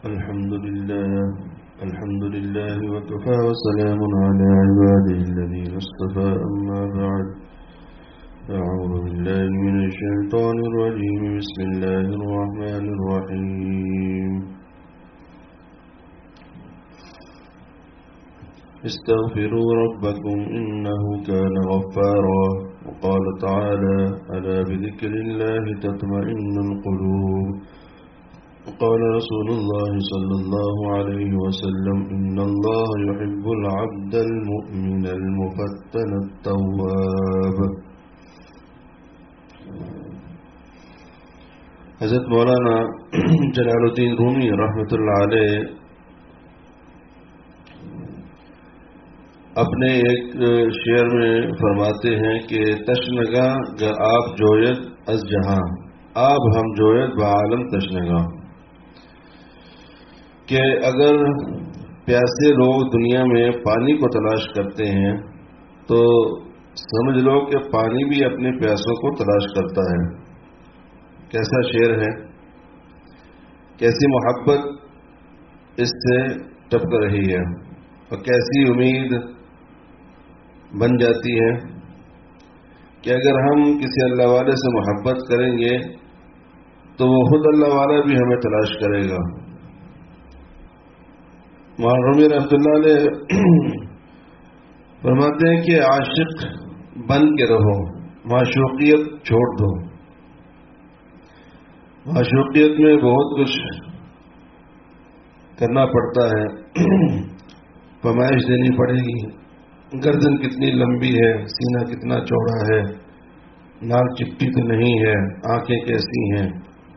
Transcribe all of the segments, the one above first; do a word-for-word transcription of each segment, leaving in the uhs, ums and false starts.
الحمد لله الحمد لله وكفى وسلام على عباده الذين اصطفى أما بعد أعوذ بالله من الشيطان الرجيم بسم الله الرحمن الرحيم استغفروا ربكم إنه كان غفارا وقال تعالى ألا بذكر الله تطمئن القلوب وقال رسول الله صلى الله عليه وسلم إن الله يحب العبد المؤمن المفتن التواب. حضرت مولانا جلال الدین رومی رحمۃ اللہ علیہ اپنے ایک شعر میں فرماتے ہیں کہ تشنگاں گ آپ جوید از جہاں آب ہم جوید بعالم تشنگاں، کہ اگر پیاسے لوگ دنیا میں پانی کو تلاش کرتے ہیں تو سمجھ لو کہ پانی بھی اپنے پیاسوں کو تلاش کرتا ہے. کیسا شعر ہے، کیسی محبت اس سے ٹپک رہی ہے اور کیسی امید بن جاتی ہے کہ اگر ہم کسی اللہ والے سے محبت کریں گے تو وہ خود اللہ والا بھی ہمیں تلاش کرے گا. مولانا رومی رحمۃ اللہ علیہ فرماتے ہیں کہ عاشق بن کے رہو، معشوقیت چھوڑ دو. معشوقیت میں بہت کچھ کرنا پڑتا ہے، فرمائش دینی پڑے گی، گردن کتنی لمبی ہے، سینہ کتنا چوڑا ہے، ناک چپٹی تو نہیں ہے، آنکھیں کیسی ہیں.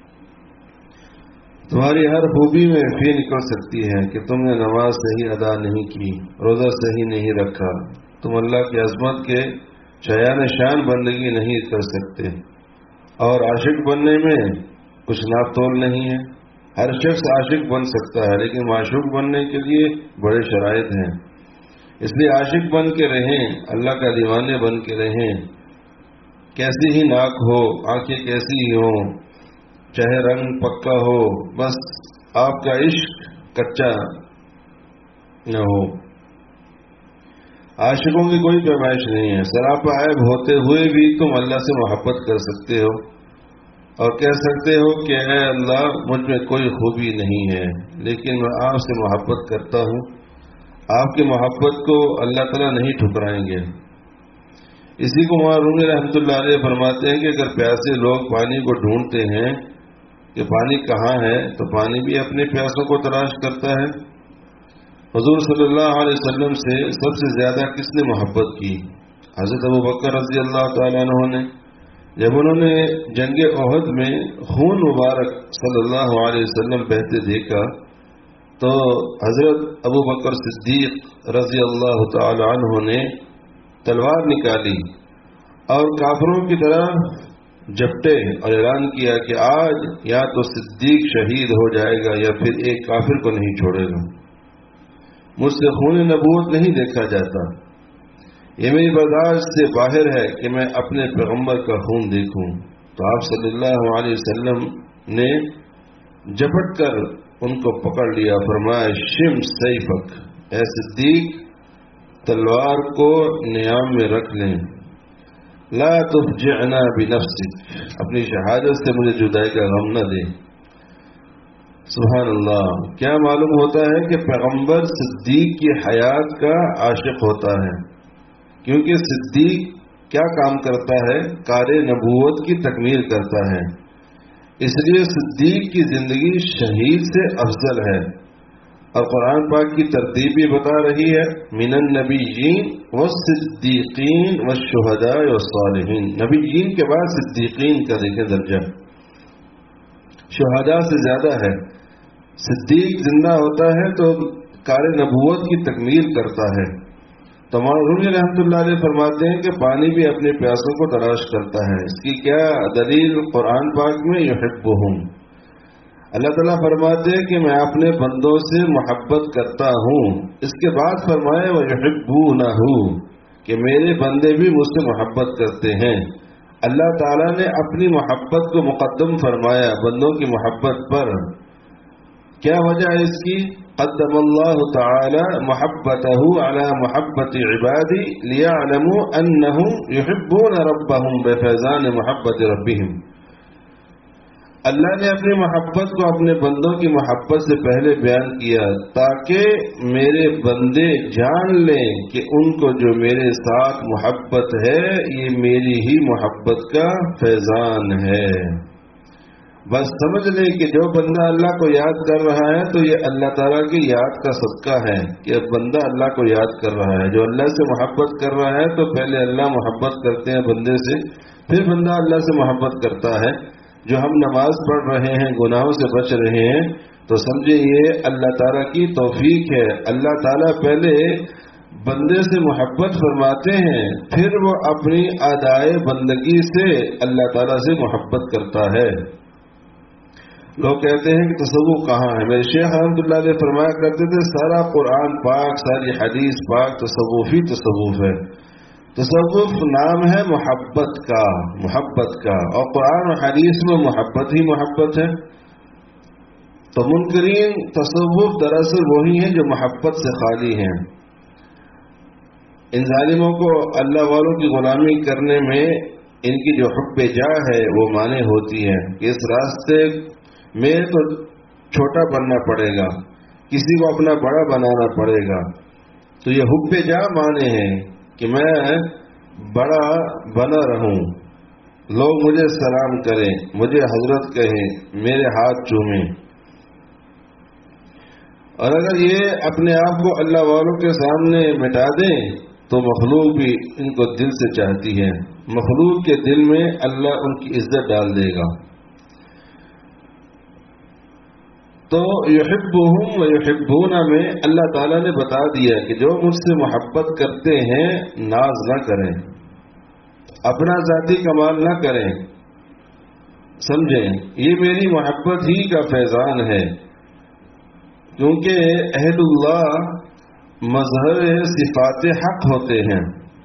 تمہاری ہر خوبی میں فی نکل سکتی ہے کہ تم نے نماز صحیح ادا نہیں کی، روزہ صحیح نہیں رکھا، تم اللہ کی عظمت کے شایان شان بندگی نہیں کر سکتے. اور عاشق بننے میں کچھ ناپ تول نہیں ہے. ہر شخص عاشق بن سکتا ہے لیکن معشوق بننے کے لیے بڑے شرائط ہیں. اس لیے عاشق بن کے رہیں، اللہ کا دیوانے بن کے رہیں، کیسی ہی ناک ہو، آنکھیں کیسی ہی ہوں، چاہے رنگ پکا ہو، بس آپ کا عشق کچا نہ ہو. عاشقوں کی کوئی پیمائش نہیں ہے. سراپا عیب ہوتے ہوئے بھی تم اللہ سے محبت کر سکتے ہو اور کہہ سکتے ہو کہ اے اللہ مجھ میں کوئی خوبی نہیں ہے لیکن میں آپ سے محبت کرتا ہوں. آپ کی محبت کو اللہ تعالیٰ نہیں ٹھکرائیں گے. اسی کو مولانا رومی رحمۃ اللہ علیہ فرماتے ہیں کہ اگر پیاسے لوگ پانی کو ڈھونڈتے ہیں کہ پانی کہاں ہے تو پانی بھی اپنے پیاسوں کو تلاش کرتا ہے. حضور صلی اللہ علیہ وسلم سے سب سے زیادہ کس نے محبت کی؟ حضرت ابو بکر رضی اللہ تعالیٰ عنہ نے. جب انہوں نے جنگ احد میں خون مبارک صلی اللہ علیہ وسلم بہتے دیکھا تو حضرت ابو بکر صدیق رضی اللہ تعالی عنہ نے تلوار نکالی اور کافروں کی طرح جپٹے اور اعلان کیا کہ آج یا تو صدیق شہید ہو جائے گا یا پھر ایک کافر کو نہیں چھوڑے گا. مجھ سے خون نبوت نہیں دیکھا جاتا، یہ میری برداشت سے باہر ہے کہ میں اپنے پیغمبر کا خون دیکھوں. تو آپ صلی اللہ علیہ وسلم نے جپٹ کر ان کو پکڑ لیا، فرمایا شم سیفک، اے صدیق تلوار کو نیام میں رکھ لیں، لا تفجعنا بنفسک، اپنی شہادت سے مجھے جدائی کا غم نہ دے. سبحان اللہ. کیا معلوم ہوتا ہے کہ پیغمبر صدیق کی حیات کا عاشق ہوتا ہے، کیونکہ صدیق کیا کام کرتا ہے؟ کار نبوت کی تکمیل کرتا ہے. اس لیے صدیق کی زندگی شہید سے افضل ہے. اور قرآن پاک کی ترتیب بھی بتا رہی ہے من النبیین والصدیقین والشہداء والصالحین. نبیین کے بعد صدیقین کا دیکھیں درجہ، شہداء سے زیادہ ہے. صدیق زندہ ہوتا ہے تو کار نبوت کی تکمیل کرتا ہے. تو مولانا رومی رحمۃ اللہ علیہ فرماتے ہیں کہ پانی بھی اپنے پیاسوں کو تلاش کرتا ہے. اس کی کیا دلیل؟ قرآن پاک میں یحبہم، اللہ تعالیٰ فرماتے ہیں کہ میں اپنے بندوں سے محبت کرتا ہوں. اس کے بعد فرمایا وَيُحِبُّونَهُ، کہ میرے بندے بھی مجھ سے محبت کرتے ہیں. اللہ تعالیٰ نے اپنی محبت کو مقدم فرمایا بندوں کی محبت پر. کیا وجہ ہے اس کی؟ قدم اللہ تعالی محبته على محبت عبادی لیعلموا انهم يحبون ربهم بفیضان محبت ربهم. اللہ نے اپنی محبت کو اپنے بندوں کی محبت سے پہلے بیان کیا تاکہ میرے بندے جان لیں کہ ان کو جو میرے ساتھ محبت ہے یہ میری ہی محبت کا فیضان ہے. بس سمجھ لیں کہ جو بندہ اللہ کو یاد کر رہا ہے تو یہ اللہ تعالیٰ کی یاد کا صدقہ ہے کہ بندہ اللہ کو یاد کر رہا ہے. جو اللہ سے محبت کر رہا ہے تو پہلے اللہ محبت کرتے ہیں بندے سے، پھر بندہ اللہ سے محبت کرتا ہے. جو ہم نماز پڑھ رہے ہیں، گناہوں سے بچ رہے ہیں، تو سمجھے یہ اللہ تعالیٰ کی توفیق ہے. اللہ تعالیٰ پہلے بندے سے محبت فرماتے ہیں، پھر وہ اپنی ادائے بندگی سے اللہ تعالیٰ سے محبت کرتا ہے. لوگ کہتے ہیں کہ تصوف کہاں ہے؟ میرے شیخ رحمۃ اللہ علیہ فرمایا کرتے تھے سارا قرآن پاک، ساری حدیث پاک تصوف ہی تصوف ہے. تصوف نام ہے محبت کا، محبت کا، اور قرآن و حدیث میں محبت ہی محبت ہے. تو منکرین تصوف دراصل وہی ہیں جو محبت سے خالی ہیں. ان ظالموں کو اللہ والوں کی غلامی کرنے میں ان کی جو حب جاہ ہے وہ مانے ہوتی ہے کہ اس راستے میں تو چھوٹا بننا پڑے گا، کسی کو اپنا بڑا بنانا پڑے گا. تو یہ حب جاہ مانے ہیں کہ میں بڑا بنا رہوں، لوگ مجھے سلام کریں، مجھے حضرت کہیں، میرے ہاتھ چومیں. اور اگر یہ اپنے آپ کو اللہ والوں کے سامنے مٹا دیں تو مخلوق بھی ان کو دل سے چاہتی ہے، مخلوق کے دل میں اللہ ان کی عزت ڈال دے گا. تو یحبہم و یحبون میں اللہ تعالیٰ نے بتا دیا کہ جو مجھ سے محبت کرتے ہیں ناز نہ کریں، اپنا ذاتی کمال نہ کریں. سمجھیں یہ میری محبت ہی کا فیضان ہے، کیونکہ اہل اللہ مظہر صفات حق ہوتے ہیں.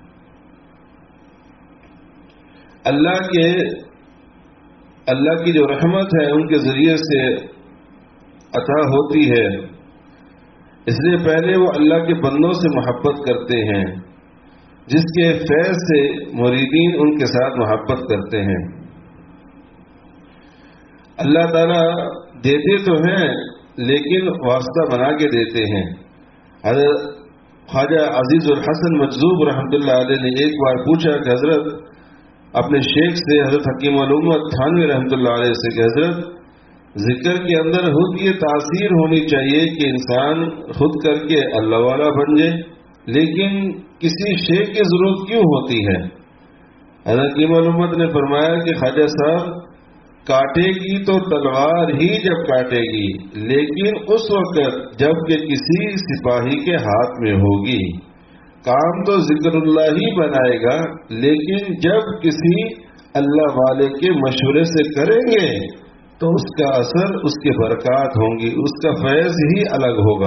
اللہ کے اللہ کی جو رحمت ہے ان کے ذریعے سے عطا ہوتی ہے، اس لیے پہلے وہ اللہ کے بندوں سے محبت کرتے ہیں، جس کے فیض سے مریدین ان کے ساتھ محبت کرتے ہیں. اللہ تعالیٰ دیتے تو ہیں لیکن واسطہ بنا کے دیتے ہیں. حضرت خواجہ عزیز الحسن مجذوب رحمۃ اللہ علیہ نے ایک بار پوچھا کہ حضرت اپنے شیخ سے، حضرت حکیم علومت تھانوی رحمۃ اللہ علیہ سے، کہ حضرت ذکر کے اندر خود یہ تاثیر ہونی چاہیے کہ انسان خود کر کے اللہ والا بن جائے، لیکن کسی شیخ کی ضرورت کیوں ہوتی ہے؟ حضرت حکیم علومت نے فرمایا کہ خواجہ صاحب کاٹے گی تو تلوار ہی جب کاٹے گی، لیکن اس وقت جب کہ کسی سپاہی کے ہاتھ میں ہوگی. کام تو ذکر اللہ ہی بنائے گا، لیکن جب کسی اللہ والے کے مشورے سے کریں گے تو اس کا اثر، اس کی برکات ہوں گی، اس کا فیض ہی الگ ہوگا.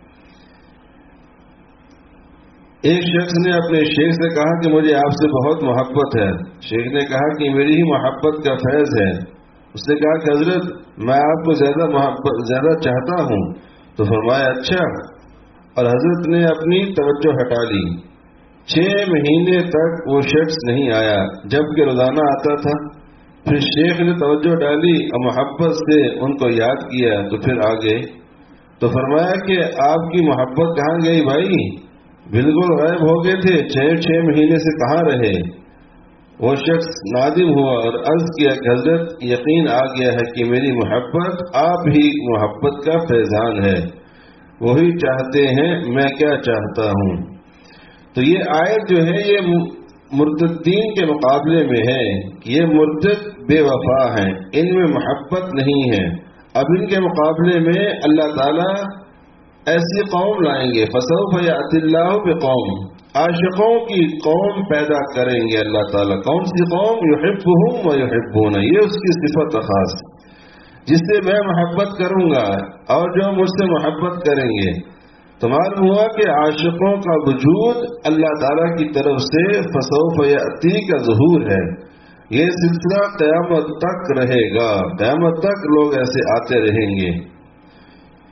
ایک شخص نے اپنے شیخ سے کہا کہ مجھے آپ سے بہت محبت ہے. شیخ نے کہا کہ میری ہی محبت کا فیض ہے. اس نے کہا کہ حضرت میں آپ کو زیادہ محبت زیادہ چاہتا ہوں. تو فرمایا اچھا. اور حضرت نے اپنی توجہ ہٹا لی. چھ مہینے تک وہ شخص نہیں آیا، جبکہ روزانہ آتا تھا. پھر شیخ نے توجہ ڈالی اور محبت سے ان کو یاد کیا تو پھر آ گئے. تو فرمایا کہ آپ کی محبت کہاں گئی بھائی؟ بالکل غائب ہو گئے تھے، چھ چھ مہینے سے کہاں رہے؟ وہ شخص نادم ہوا اور عرض کیا کہ حضرت یقین آ گیا ہے کہ میری محبت آپ ہی محبت کا فیضان ہے، وہی چاہتے ہیں، میں کیا چاہتا ہوں. تو یہ آیت جو ہے یہ مرتدین کے مقابلے میں ہے کہ یہ مرتد بے وفا ہیں، ان میں محبت نہیں ہے. اب ان کے مقابلے میں اللہ تعالیٰ ایسی قوم لائیں گے، فسوف یأتی اللہ بقوم، عاشقوں کی قوم پیدا کریں گے اللہ تعالیٰ. کون سی قوم؟ یحبہم و یحبون، یہ اس کی صفت خاص، جس سے میں محبت کروں گا اور جو مجھ سے محبت کریں گے. تو معلوم ہوا کہ عاشقوں کا وجود اللہ تعالیٰ کی طرف سے فسوف یأتی کا ظہور ہے. یہ سلسلہ قیامت تک رہے گا، قیامت تک لوگ ایسے آتے رہیں گے.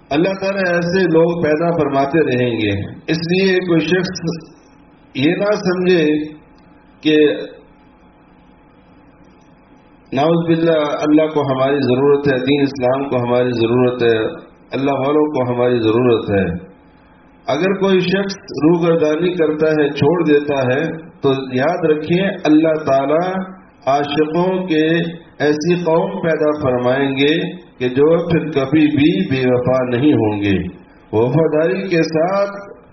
اللہ تعالیٰ ایسے لوگ پیدا فرماتے رہیں گے. اس لیے کوئی شخص یہ نہ سمجھے کہ نعوذ باللہ اللہ کو ہماری ضرورت ہے، دین اسلام کو ہماری ضرورت ہے، اللہ والوں کو ہماری ضرورت ہے. اگر کوئی شخص روگردانی کرتا ہے، چھوڑ دیتا ہے، تو یاد رکھیں اللہ تعالیٰ عاشقوں کے ایسی قوم پیدا فرمائیں گے کہ جو پھر کبھی بھی بے وفا نہیں ہوں گے، وفاداری کے ساتھ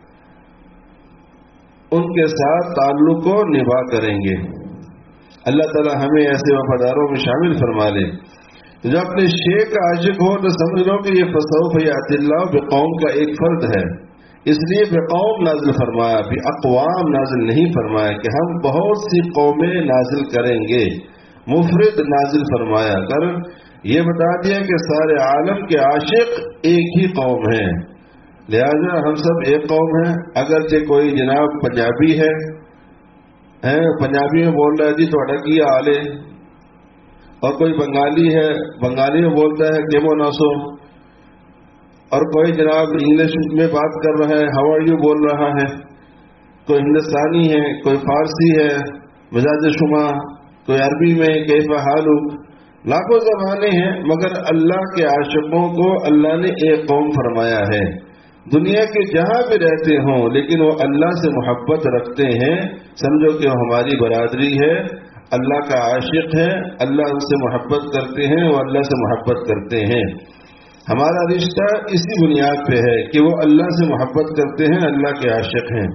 ان کے ساتھ تعلق کو نبھا کریں گے. اللہ تعالیٰ ہمیں ایسے وفاداروں میں شامل فرما لے. جو اپنے شیخ کا عاشق ہو تو سمجھ لو کہ یہ فسوف یأتی اللہ بقوم کا ایک فرد ہے. اس لیے بقوم نازل فرمایا، باقوام نازل نہیں فرمایا کہ ہم بہت سی قومیں نازل کریں گے. مفرد نازل فرمایا کر یہ بتا دیا کہ سارے عالم کے عاشق ایک ہی قوم ہیں، لہذا ہم سب ایک قوم ہیں. اگرچہ کوئی جناب پنجابی ہے، پنجابی میں بول رہا ہے جی تھوڑا کی حال ہے، اور کوئی بنگالی ہے، بنگالی میں بولتا ہے کیمو ناسو، اور کوئی جناب انگلش میں بات کر رہا ہے ہاؤ آر یو بول رہا ہے، کوئی ہندوستانی ہے، کوئی فارسی ہے، مزاج شما، کوئی عربی میں کیف حالو. لاکھوں زبانیں ہیں، مگر اللہ کے عاشقوں کو اللہ نے ایک قوم فرمایا ہے. دنیا کے جہاں بھی رہتے ہوں لیکن وہ اللہ سے محبت رکھتے ہیں، سمجھو کہ وہ ہماری برادری ہے، اللہ کا عاشق ہے، اللہ ان سے محبت کرتے ہیں، وہ اللہ سے محبت کرتے ہیں. ہمارا رشتہ اسی بنیاد پہ ہے کہ وہ اللہ سے محبت کرتے ہیں، اللہ کے عاشق ہیں.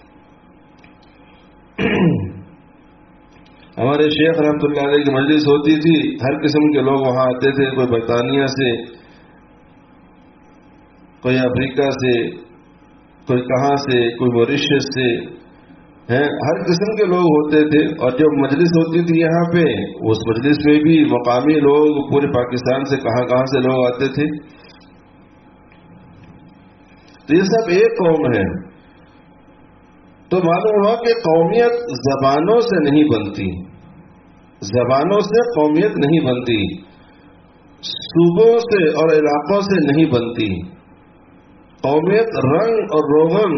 ہمارے شیخ رحمۃ اللہ علیہ کی مجلس ہوتی تھی، ہر قسم کے لوگ وہاں آتے تھے، کوئی برطانیہ سے، کوئی افریقہ سے، کوئی کہاں سے، کوئی موریشس سے، ہیں ہر قسم کے لوگ ہوتے تھے. اور جب مجلس ہوتی تھی یہاں پہ، اس مجلس میں بھی مقامی لوگ پورے پاکستان سے کہاں کہاں سے لوگ آتے تھے. تو یہ سب ایک قوم ہے. تو معلوم ہوا کہ قومیت زبانوں سے نہیں بنتی، زبانوں سے قومیت نہیں بنتی، صوبوں سے اور علاقوں سے نہیں بنتی. قومیت رنگ اور روغن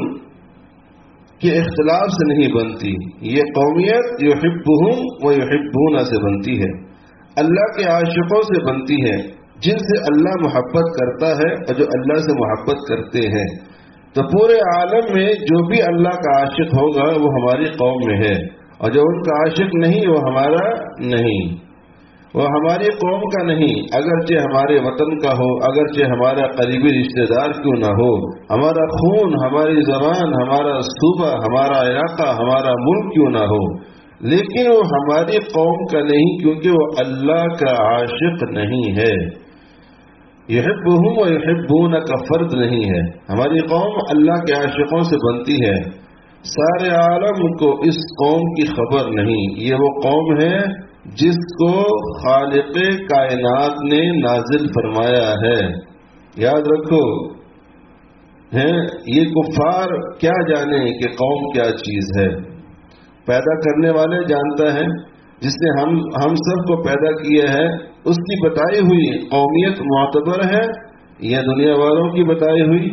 کے اختلاف سے نہیں بنتی. یہ قومیت یحبہم و یحبون سے بنتی ہے، اللہ کے عاشقوں سے بنتی ہے، جن سے اللہ محبت کرتا ہے اور جو اللہ سے محبت کرتے ہیں. تو پورے عالم میں جو بھی اللہ کا عاشق ہوگا وہ ہماری قوم میں ہے، اور جو ان کا عاشق نہیں وہ ہمارا نہیں، وہ ہماری قوم کا نہیں، اگرچہ ہمارے وطن کا ہو، اگرچہ ہمارا قریبی رشتہ دار کیوں نہ ہو، ہمارا خون، ہماری زبان، ہمارا صوبہ، ہمارا علاقہ، ہمارا ملک کیوں نہ ہو، لیکن وہ ہماری قوم کا نہیں، کیونکہ وہ اللہ کا عاشق نہیں ہے. یحبہم و یحبون کا فرد نہیں ہے. ہماری قوم اللہ کے عاشقوں سے بنتی ہے. سارے عالم کو اس قوم کی خبر نہیں. یہ وہ قوم ہے جس کو خالق کائنات نے نازل فرمایا ہے. یاد رکھو، ہیں یہ کفار کیا جانے کہ قوم کیا چیز ہے. پیدا کرنے والے جانتا ہے، جس نے ہم ہم سب کو پیدا کیا ہے، اس کی بتائی ہوئی قومیت معتبر ہے یا دنیا والوں کی بتائی ہوئی؟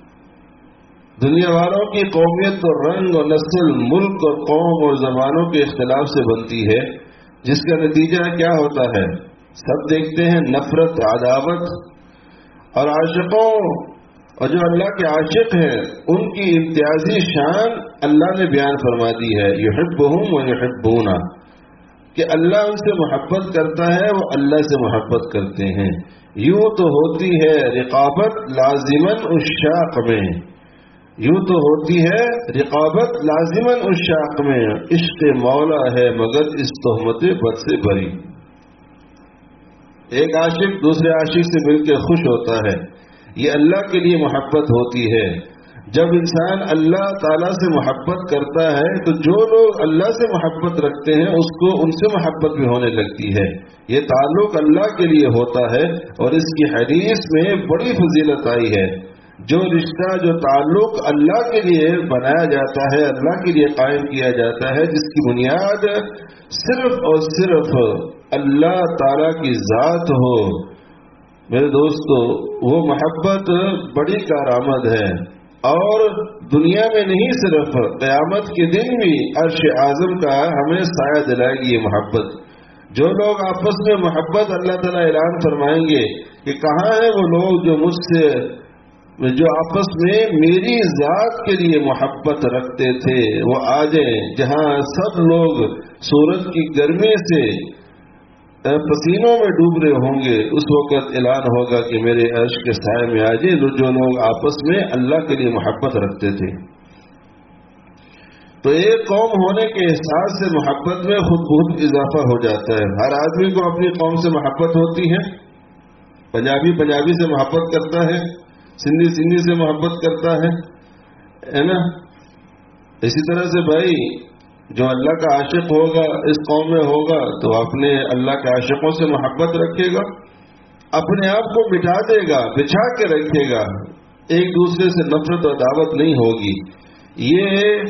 دنیا والوں کی قومیت اور رنگ اور نسل، ملک اور قوم اور زبانوں کے اختلاف سے بنتی ہے، جس کا نتیجہ کیا ہوتا ہے؟ سب دیکھتے ہیں نفرت، عداوت. اور عاشقوں اور جو اللہ کے عاشق ہیں ان کی امتیازی شان اللہ نے بیان فرما دی ہے، یحبہم و یحبون، کہ اللہ ان سے محبت کرتا ہے، وہ اللہ سے محبت کرتے ہیں. یوں تو ہوتی ہے رقابت لازماً عشاق میں، یوں تو ہوتی ہے رقابت لازماً عشاق میں، عشق مولا ہے مگر اس تہمت بد سے بری. ایک عاشق دوسرے عاشق سے مل کے خوش ہوتا ہے، یہ اللہ کے لیے محبت ہوتی ہے. جب انسان اللہ تعالیٰ سے محبت کرتا ہے تو جو لوگ اللہ سے محبت رکھتے ہیں اس کو ان سے محبت بھی ہونے لگتی ہے. یہ تعلق اللہ کے لیے ہوتا ہے، اور اس کی حدیث میں بڑی فضیلت آئی ہے. جو رشتہ، جو تعلق اللہ کے لیے بنایا جاتا ہے، اللہ کے لیے قائم کیا جاتا ہے، جس کی بنیاد صرف اور صرف اللہ تعالیٰ کی ذات ہو، میرے دوستو وہ محبت بڑی کارآمد ہے، اور دنیا میں نہیں صرف قیامت کے دن بھی عرش اعظم کا ہمیں سایہ دلائے گی یہ محبت۔ جو لوگ آپس میں محبت اللہ تعالیٰ اعلان فرمائیں گے کہ کہاں ہیں وہ لوگ جو مجھ سے جو آپس میں میری ذات کے لیے محبت رکھتے تھے، وہ آ جائیں۔ جہاں سب لوگ سورج کی گرمی سے پسینوں میں ڈوب رہے ہوں گے، اس وقت اعلان ہوگا کہ میرے عرش کے سائے میں آ جائے جو لوگ آپس میں اللہ کے لیے محبت رکھتے تھے۔ تو ایک قوم ہونے کے احساس سے محبت میں خود بہت اضافہ ہو جاتا ہے۔ ہر آدمی کو اپنی قوم سے محبت ہوتی ہے، پنجابی پنجابی سے محبت کرتا ہے، سندھی سندھی سے محبت کرتا ہے ہے نا۔ اسی طرح سے بھائی جو اللہ کا عاشق ہوگا اس قوم میں ہوگا تو اپنے اللہ کے عاشقوں سے محبت رکھے گا، اپنے آپ کو مٹا دے گا، بچھا کے رکھے گا، ایک دوسرے سے نفرت و عداوت نہیں ہوگی۔ یہ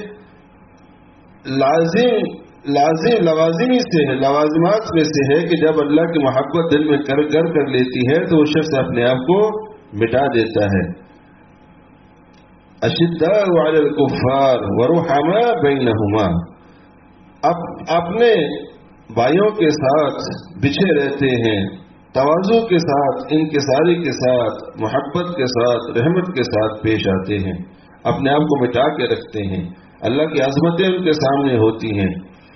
لازم لازم لوازمی سے ہے، لوازمات میں سے ہے کہ جب اللہ کی محبت دل میں کر گر کر لیتی ہے تو وہ شخص اپنے آپ کو مٹا دیتا ہے۔ اشداء علی الکفار ورحماء بینہما، اب اپنے بھائیوں کے ساتھ بچھے رہتے ہیں، تواضع کے ساتھ، انکساری کے ساتھ، محبت کے ساتھ، رحمت کے ساتھ پیش آتے ہیں، اپنے آپ کو مٹا کے رکھتے ہیں، اللہ کی عظمتیں ان کے سامنے ہوتی ہیں۔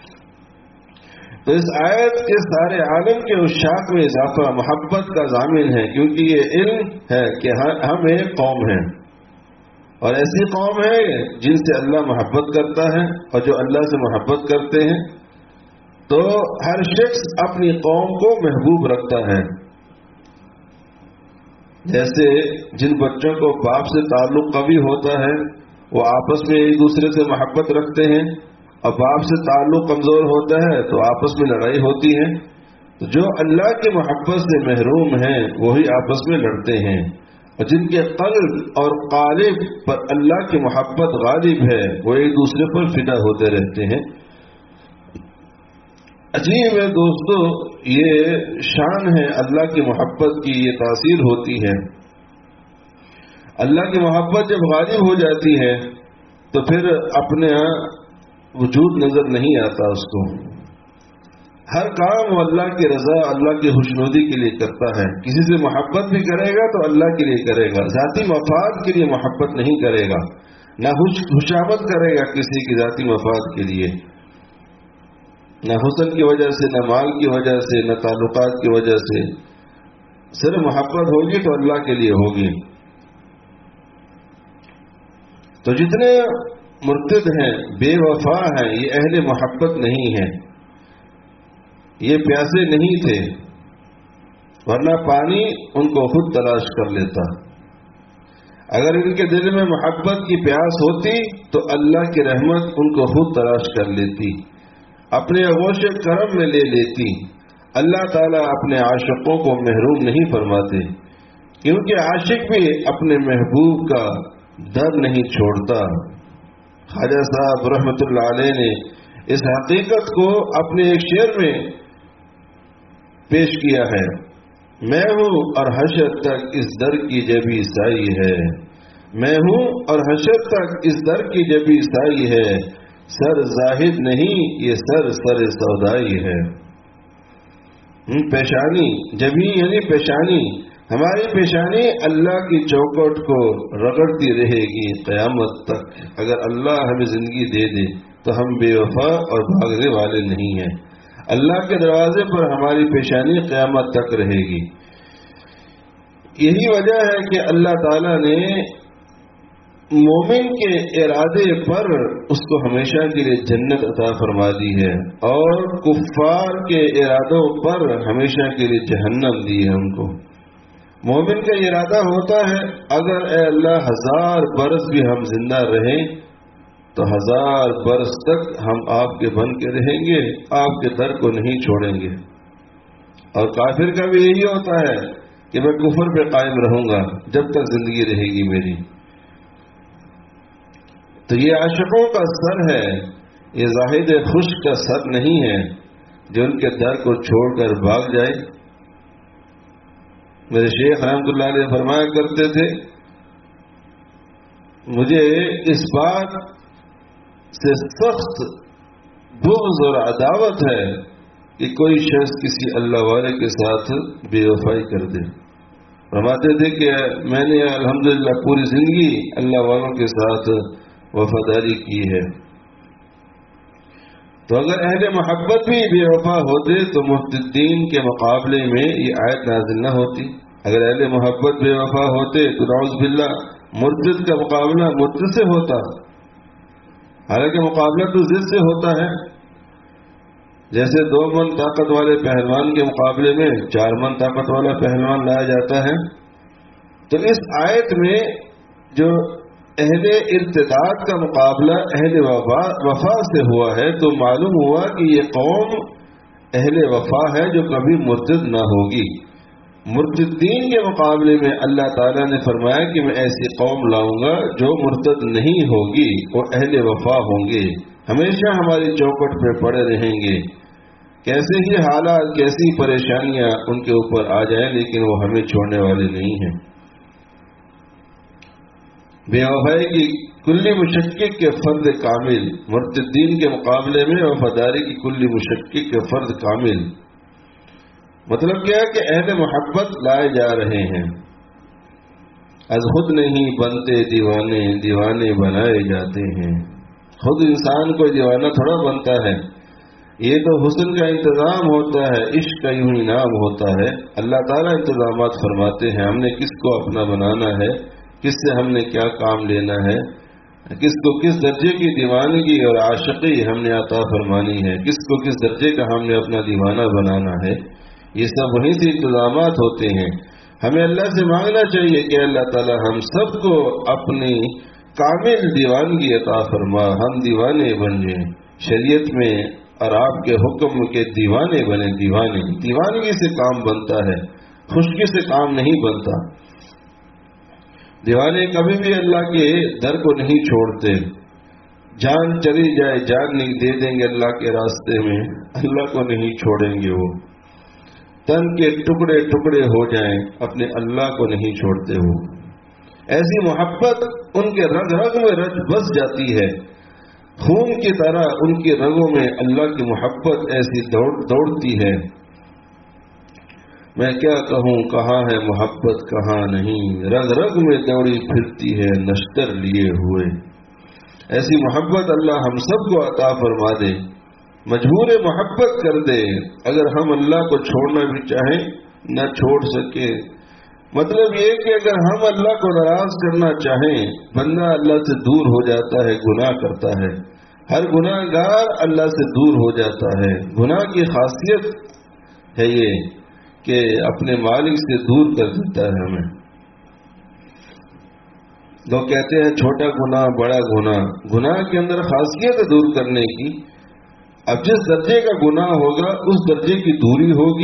تو اس آیت کے سارے عالم کے عشاق میں اضافہ محبت کا ضامن ہے، کیونکہ یہ علم ہے کہ ہم ایک قوم ہیں، اور ایسی قوم ہے جن سے اللہ محبت کرتا ہے، اور جو اللہ سے محبت کرتے ہیں تو ہر شخص اپنی قوم کو محبوب رکھتا ہے۔ جیسے جن بچوں کو باپ سے تعلق قوی ہوتا ہے وہ آپس میں ایک دوسرے سے محبت رکھتے ہیں، اور باپ سے تعلق کمزور ہوتا ہے تو آپس میں لڑائی ہوتی ہے۔ تو جو اللہ کی محبت سے محروم ہیں وہی آپس میں لڑتے ہیں، اور جن کے قلب اور قالب پر اللہ کی محبت غالب ہے وہ ایک دوسرے پر فدا ہوتے رہتے ہیں۔ عجیب ہے دوستو، یہ شان ہے اللہ کی محبت کی، یہ تاثیر ہوتی ہے۔ اللہ کی محبت جب غالب ہو جاتی ہے تو پھر اپنے وجود نظر نہیں آتا اس کو، ہر کام وہ اللہ کی رضا، اللہ کی خوشنودی کے لیے کرتا ہے۔ کسی سے محبت بھی کرے گا تو اللہ کے لیے کرے گا، ذاتی مفاد کے لیے محبت نہیں کرے گا، نہ خوشامد کرے گا کسی کی ذاتی مفاد کے لیے، نہ حسن کی وجہ سے، نہ مال کی وجہ سے، نہ تعلقات کی وجہ سے، صرف محبت ہوگی تو اللہ کے لیے ہوگی۔ تو جتنے مرتد ہیں، بے وفا ہیں، یہ اہل محبت نہیں ہیں، یہ پیاسے نہیں تھے، ورنہ پانی ان کو خود تلاش کر لیتا۔ اگر ان کے دل میں محبت کی پیاس ہوتی تو اللہ کی رحمت ان کو خود تلاش کر لیتی، اپنے اغوش کرم میں لے لیتی۔ اللہ تعالیٰ اپنے عاشقوں کو محروم نہیں فرماتے، کیونکہ عاشق بھی اپنے محبوب کا در نہیں چھوڑتا۔ خواجہ صاحب رحمۃ اللہ علیہ نے اس حقیقت کو اپنے ایک شعر میں پیش کیا ہے، میں ہوں اور حشر تک اس در کی جبی سائی ہے، میں ہوں اور حشر تک اس در کی جبی سائی ہے، سر زاہد نہیں یہ سر سر سودائی ہے۔ پیشانی، جبی یعنی پیشانی، ہماری پیشانی اللہ کی چوکٹ کو رگڑتی رہے گی قیامت تک۔ اگر اللہ ہمیں زندگی دے دے تو ہم بے وفا اور بھاگنے والے نہیں ہیں، اللہ کے دروازے پر ہماری پیشانی قیامت تک رہے گی۔ یہی وجہ ہے کہ اللہ تعالیٰ نے مومن کے ارادے پر اس کو ہمیشہ کے لیے جنت عطا فرما دی ہے، اور کفار کے ارادوں پر ہمیشہ کے لیے جہنم دی ہے ان کو۔ مومن کا ارادہ ہوتا ہے اگر اے اللہ ہزار برس بھی ہم زندہ رہیں تو ہزار برس تک ہم آپ کے بن کے رہیں گے، آپ کے در کو نہیں چھوڑیں گے۔ اور کافر کا بھی یہی ہوتا ہے کہ میں کفر پہ قائم رہوں گا جب تک زندگی رہے گی میری۔ تو یہ عاشقوں کا سر ہے، یہ زاہد خوش کا سر نہیں ہے جو ان کے در کو چھوڑ کر بھاگ جائے۔ میرے شیخ رحمۃ اللہ علیہ فرمایا کرتے تھے مجھے اس بات سے سخت بغض اور عداوت ہے کہ کوئی شخص کسی اللہ والے کے ساتھ بے وفائی کر دے. فرماتے تھے کہ میں نے الحمدللہ پوری زندگی اللہ والوں کے ساتھ وفاداری کی ہے. تو اگر اہل محبت بھی بے وفا ہوتے تو مرتدین کے مقابلے میں یہ آیت نازل نہ ہوتی. اگر اہل محبت بے وفا ہوتے تو نعوذ باللہ مرتد کا مقابلہ مرتد سے ہوتا. حالانکہ مقابلہ تو ضد سے ہوتا ہے. جیسے دو من طاقت والے پہلوان کے مقابلے میں چار من طاقت والا پہلوان لایا جاتا ہے. تو اس آیت میں جو اہل ارتداد کا مقابلہ اہل وفا سے ہوا ہے تو معلوم ہوا کہ یہ قوم اہل وفا ہے جو کبھی مرتد نہ ہوگی. مرتدین کے مقابلے میں اللہ تعالیٰ نے فرمایا کہ میں ایسی قوم لاؤں گا جو مرتد نہیں ہوگی، وہ اہل وفا ہوں گے، ہمیشہ ہماری چوکٹ پہ پڑے رہیں گے. کیسے ہی حالات کیسی پریشانیاں ان کے اوپر آ جائیں لیکن وہ ہمیں چھوڑنے والے نہیں ہیں. بے وفائی کی کلی مشقق کے فرد کامل، مرتدین کے مقابلے میں وفاداری کی کلی مشقق کے فرد کامل. مطلب کیا ہے کہ اہل محبت لائے جا رہے ہیں. از خود نہیں بنتے دیوانے، دیوانے بنائے جاتے ہیں. خود انسان کوئی دیوانہ تھوڑا بنتا ہے، یہ تو حسن کا انتظام ہوتا ہے، عشق کا یوں ہی نام ہوتا ہے. اللہ تعالیٰ انتظامات فرماتے ہیں، ہم نے کس کو اپنا بنانا ہے، کس سے ہم نے کیا کام لینا ہے، کس کو کس درجے کی دیوانگی اور عاشقی ہم نے عطا فرمانی ہے، کس کو کس درجے کا ہم نے اپنا دیوانہ بنانا ہے. یہ سب وہیں سے انتظامات ہوتے ہیں. ہمیں اللہ سے مانگنا چاہیے کہ اللہ تعالیٰ ہم سب کو اپنی کامل دیوانگی عطا فرما، ہم دیوانے بن جائیں شریعت میں اور آپ کے حکم کے دیوانے بنے. دیوانے دیوانگی سے کام بنتا ہے، خشکی سے کام نہیں بنتا. دیوانے کبھی بھی اللہ کے در کو نہیں چھوڑتے. جان چلی جائے جان نہیں دے دیں گے اللہ کے راستے میں، اللہ کو نہیں چھوڑیں گے. وہ تن کے ٹکڑے ٹکڑے ہو جائیں اپنے اللہ کو نہیں چھوڑتے. وہ ایسی محبت ان کے رگ رگ میں رچ بس جاتی ہے، خون کی طرح ان کی رگوں میں اللہ کی محبت ایسی دوڑ دوڑتی ہے. میں کیا کہوں کہاں ہے محبت کہاں نہیں، رگ رگ میں دوڑی پھرتی ہے نشتر لیے ہوئے. ایسی محبت اللہ ہم سب کو عطا فرما دے، مجبور محبت کر دے. اگر ہم اللہ کو چھوڑنا بھی چاہیں نہ چھوڑ سکے. مطلب یہ کہ اگر ہم اللہ کو ناراض کرنا چاہیں، بندہ اللہ سے دور ہو جاتا ہے، گناہ کرتا ہے. ہر گناہ گار اللہ سے دور ہو جاتا ہے. گناہ کی خاصیت ہے یہ کہ اپنے مالک سے دور کر دیتا ہے ہمیں. لوگ کہتے ہیں چھوٹا گناہ بڑا گناہ، گناہ کے اندر خاصیت ہے دور کرنے کی. اب جس درجے کا گناہ ہوگا اس درجے کی دوری ہوگی،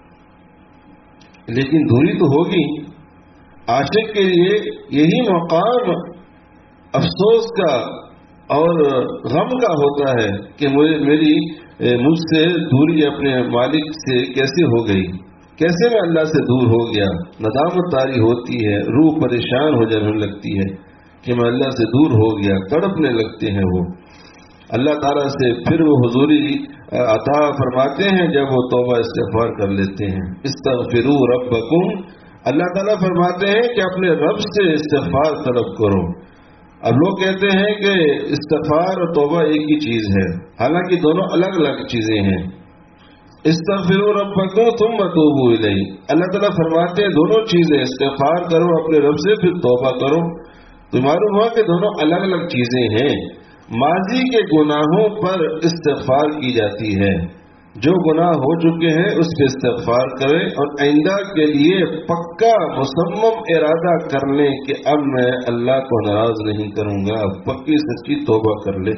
لیکن دوری تو ہوگی. عاشق کے لیے یہی مقام افسوس کا اور غم کا ہوتا ہے کہ میری مجھ سے دوری اپنے مالک سے کیسے ہو گئی، کیسے میں اللہ سے دور ہو گیا. ندامت طاری ہوتی ہے، روح پریشان ہو جانے لگتی ہے کہ میں اللہ سے دور ہو گیا. تڑپنے لگتے ہیں وہ اللہ تعالیٰ سے. پھر وہ حضوری عطا فرماتے ہیں جب وہ توبہ استغفار کر لیتے ہیں. استغفروا ربکم، اللہ تعالیٰ فرماتے ہیں کہ اپنے رب سے استغفار طلب کرو. اب لوگ کہتے ہیں کہ استغفار اور توبہ ایک ہی چیز ہے، حالانکہ دونوں الگ الگ چیزیں ہیں. استغفروا ربکم ثم توبوا الیہ، اللہ تعالیٰ فرماتے ہیں دونوں چیزیں، استغفار کرو اپنے رب سے پھر توبہ کرو. تو معلوم ہوا کہ دونوں الگ الگ چیزیں ہیں. ماضی کے گناہوں پر استغفار کی جاتی ہے، جو گناہ ہو چکے ہیں اس پہ استغفار کریں اور آئندہ کے لیے پکا مصمم ارادہ کر لیں کہ اب میں اللہ کو ناراض نہیں کروں گا. اب پکی سچی توبہ کر لے.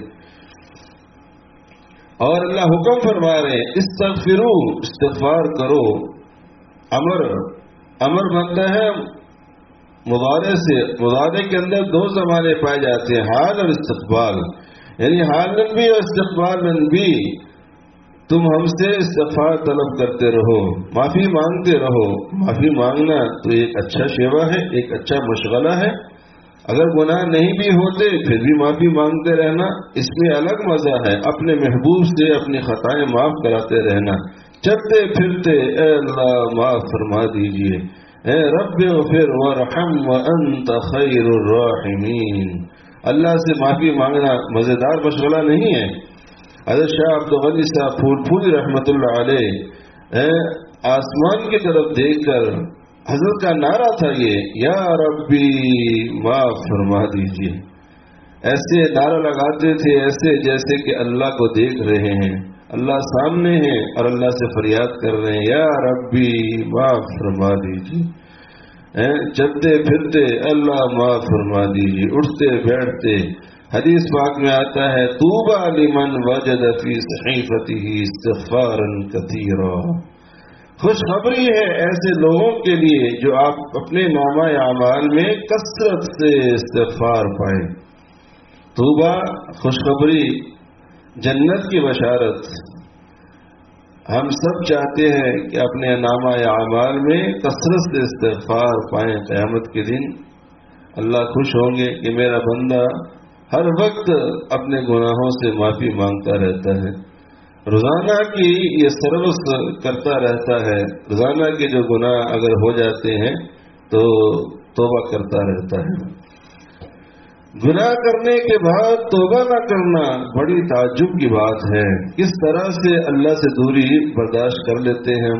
اور اللہ حکم فرما رہے ہیں استغفروا، استغفار کرو. امر امر بنتا ہے مضارع سے. مضارع کے اندر دو زمانے پائے جاتے ہیں، حال اور استقبال. یعنی حالن بھی اور استقبالن بھی. تم ہم سے استغفار طلب کرتے رہو، معافی مانگتے رہو۔ معافی مانگنا تو ایک اچھا شیوا ہے، ایک اچھا مشغلہ ہے۔ اگر گناہ نہیں بھی ہوتے پھر بھی معافی مانگتے رہنا، اس میں الگ مزہ ہے۔ اپنے محبوب سے اپنی خطائیں معاف کراتے رہنا، چلتے پھرتے اے اللہ معاف فرما دیجئے، اے رب اغفر وارحم وانت خیر الراحمین۔ اللہ سے معافی مانگنا مزیدار مشغلہ نہیں ہے۔ حضرت شاہ عبدالغنی صاحب پھول پھولی رحمت اللہ علیہ آسمان کی طرف دیکھ کر حضرت کا نعرہ تھا یہ، یا ربی معاف فرما دیجئے۔ ایسے نعرہ لگاتے تھے ایسے جیسے کہ اللہ کو دیکھ رہے ہیں، اللہ سامنے ہے اور اللہ سے فریاد کر رہے ہیں، یا ربی معاف فرما دیجئے۔ چلتے پھرتے اللہ معاف فرما دیجئے، اٹھتے بیٹھتے۔ حدیث پاک میں آتا ہے طوبی لمن وجد فی صحیفتہ استغفارا کثیرا، خوشخبری ہے ایسے لوگوں کے لیے جو آپ اپنے نامہ اعمال میں کثرت سے استغفار پائیں۔ طوبی خوشخبری، جنت کی بشارت۔ ہم سب چاہتے ہیں کہ اپنے نامہ اعمال میں کثرت سے استغفار پائیں۔ قیامت کے دن اللہ خوش ہوں گے کہ میرا بندہ ہر وقت اپنے گناہوں سے معافی مانگتا رہتا ہے، روزانہ کی یہ سروس کرتا رہتا ہے، روزانہ کے جو گناہ اگر ہو جاتے ہیں تو توبہ کرتا رہتا ہے۔ گناہ کرنے کے بعد توبہ نہ کرنا بڑی تعجب کی بات ہے۔ کس طرح سے اللہ سے دوری برداشت کر لیتے ہیں؟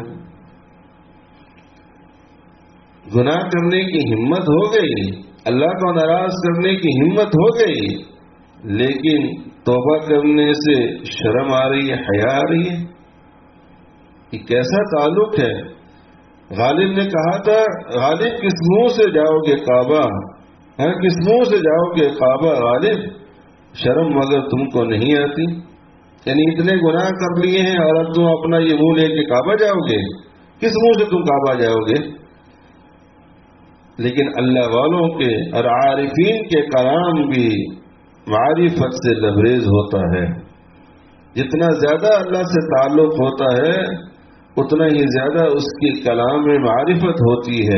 گناہ کرنے کی ہمت ہو گئی، اللہ کو ناراض کرنے کی ہمت ہو گئی، لیکن توبہ کرنے سے شرم آ رہی ہے، حیا آ رہی ہے۔ یہ کیسا تعلق ہے؟ غالب نے کہا تھا غالب کس منہ سے جاؤ گے کعبہ، ہاں کس منہ سے جاؤ گے کعبہ غالب، شرم مگر تم کو نہیں آتی؟ یعنی اتنے گناہ کر لیے ہیں اور اب تم اپنا یہ منہ لے کے کعبہ جاؤ گے، کس منہ سے تم کعبہ جاؤ گے؟ لیکن اللہ والوں کے اور عارفین کے کلام بھی معرفت سے لبریز ہوتا ہے۔ جتنا زیادہ اللہ سے تعلق ہوتا ہے اتنا ہی زیادہ اس کی کلام میں معرفت ہوتی ہے،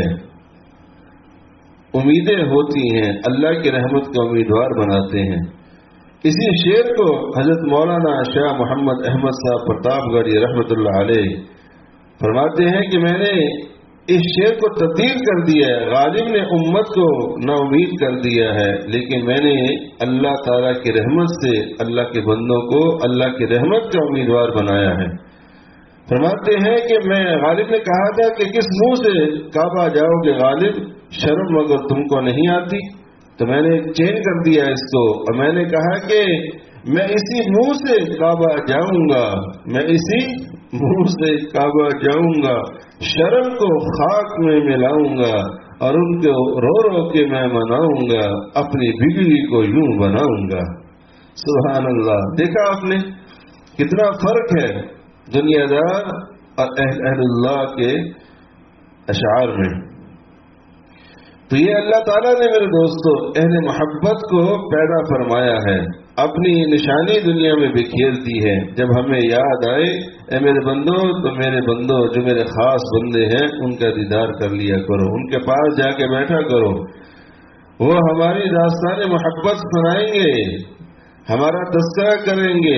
امیدیں ہوتی ہیں، اللہ کی رحمت کو امیدوار بناتے ہیں۔ اسی شعر کو حضرت مولانا شاہ محمد احمد صاحب پرتاپ گڑھی رحمت اللہ علیہ فرماتے ہیں کہ میں نے اس شعر کو تبدیل کر دیا ہے۔ غالب نے امت کو نا امید کر دیا ہے، لیکن میں نے اللہ تعالیٰ کی رحمت سے اللہ کے بندوں کو اللہ کی رحمت کا امیدوار بنایا ہے۔ فرماتے ہیں کہ میں غالب نے کہا تھا کہ کس منہ سے کعبہ جاؤ گے غالب، شرم مگر تم کو نہیں آتی؟ تو میں نے چینج کر دیا اس کو اور میں نے کہا کہ میں اسی منہ سے کعبہ جاؤں گا، میں اسی منہ سے کعبہ جاؤں گا، شرم کو خاک میں ملاؤں گا اور ان کو رو رو کے میں مناؤں گا، اپنی بگڑی کو یوں بناؤں گا۔ سبحان اللہ! دیکھا آپ نے کتنا فرق ہے دنیا دار اور اہل اللہ کے اشعار میں۔ تو یہ اللہ تعالیٰ نے میرے دوستو اہل محبت کو پیدا فرمایا ہے، اپنی نشانی دنیا میں بکھیر دی ہے۔ جب ہمیں یاد آئے اے میرے بندو تو میرے بندو جو میرے خاص بندے ہیں ان کا دیدار کر لیا کرو، ان کے پاس جا کے بیٹھا کرو، وہ ہماری داستان محبت سنائیں گے، ہمارا تذکرہ کریں گے،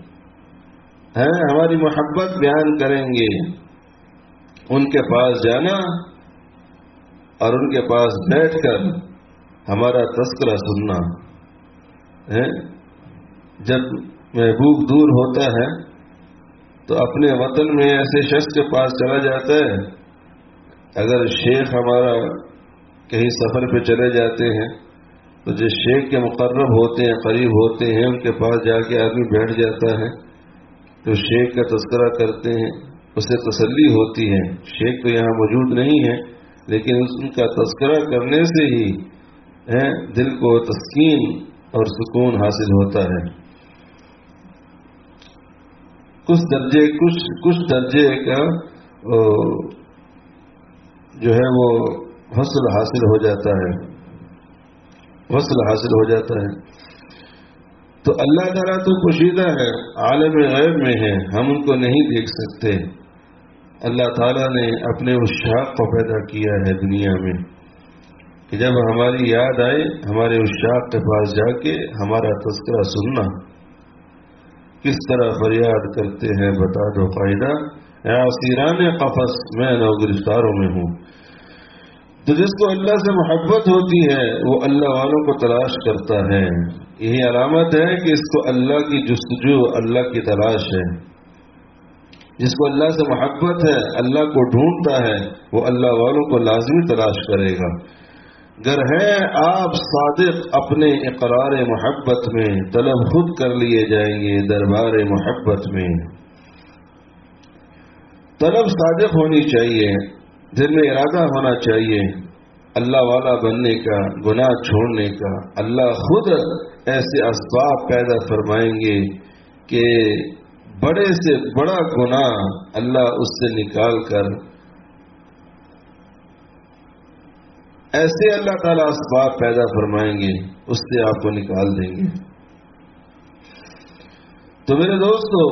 ہماری محبت بیان کریں گے۔ ان کے پاس جانا اور ان کے پاس بیٹھ کر ہمارا تذکرہ سننا ہے۔ جب محبوب دور ہوتا ہے تو اپنے وطن میں ایسے شخص کے پاس چلا جاتا ہے، اگر شیخ ہمارا کہیں سفر پہ چلے جاتے ہیں تو جو شیخ کے مقرب ہوتے ہیں، قریب ہوتے ہیں، ان کے پاس جا کے آدمی بیٹھ جاتا ہے تو شیخ کا تذکرہ کرتے ہیں، اسے تسلی ہوتی ہے۔ شیخ تو یہاں موجود نہیں ہے لیکن ان کا تذکرہ کرنے سے ہی دل کو تسکین اور سکون حاصل ہوتا ہے۔ کچھ درجے کچھ کچھ درجے کا جو ہے وہ وصل حاصل ہو جاتا ہے، وصل حاصل ہو جاتا ہے۔ تو اللہ تعالیٰ تو پوشیدہ ہے، عالم غیب میں ہے، ہم ان کو نہیں دیکھ سکتے۔ اللہ تعالیٰ نے اپنے عشاق کو پیدا کیا ہے دنیا میں کہ جب ہماری یاد آئے ہمارے عشاق کے پاس جا کے ہمارا تذکرہ سننا، کس طرح فریاد کرتے ہیں بتا دو فائدہ، اے اسیران قفس میں نو گرفتاروں میں ہوں۔ تو جس کو اللہ سے محبت ہوتی ہے وہ اللہ والوں کو تلاش کرتا ہے، یہی علامت ہے کہ اس کو اللہ کی جستجو، اللہ کی تلاش ہے۔ جس کو اللہ سے محبت ہے، اللہ کو ڈھونڈتا ہے، وہ اللہ والوں کو لازمی تلاش کرے گا۔ گر ہے آپ صادق اپنے اقرار محبت میں، طلب خود کر لیے جائیں گے دربار محبت میں۔ طلب صادق ہونی چاہیے، دل میں ارادہ ہونا چاہیے اللہ والا بننے کا، گناہ چھوڑنے کا۔ اللہ خود ایسے اسباب پیدا فرمائیں گے کہ بڑے سے بڑا گناہ اللہ اس سے نکال کر، ایسے اللہ تعالیٰ اسباب پیدا فرمائیں گے اس سے آپ کو نکال دیں گے۔ تو میرے دوستو،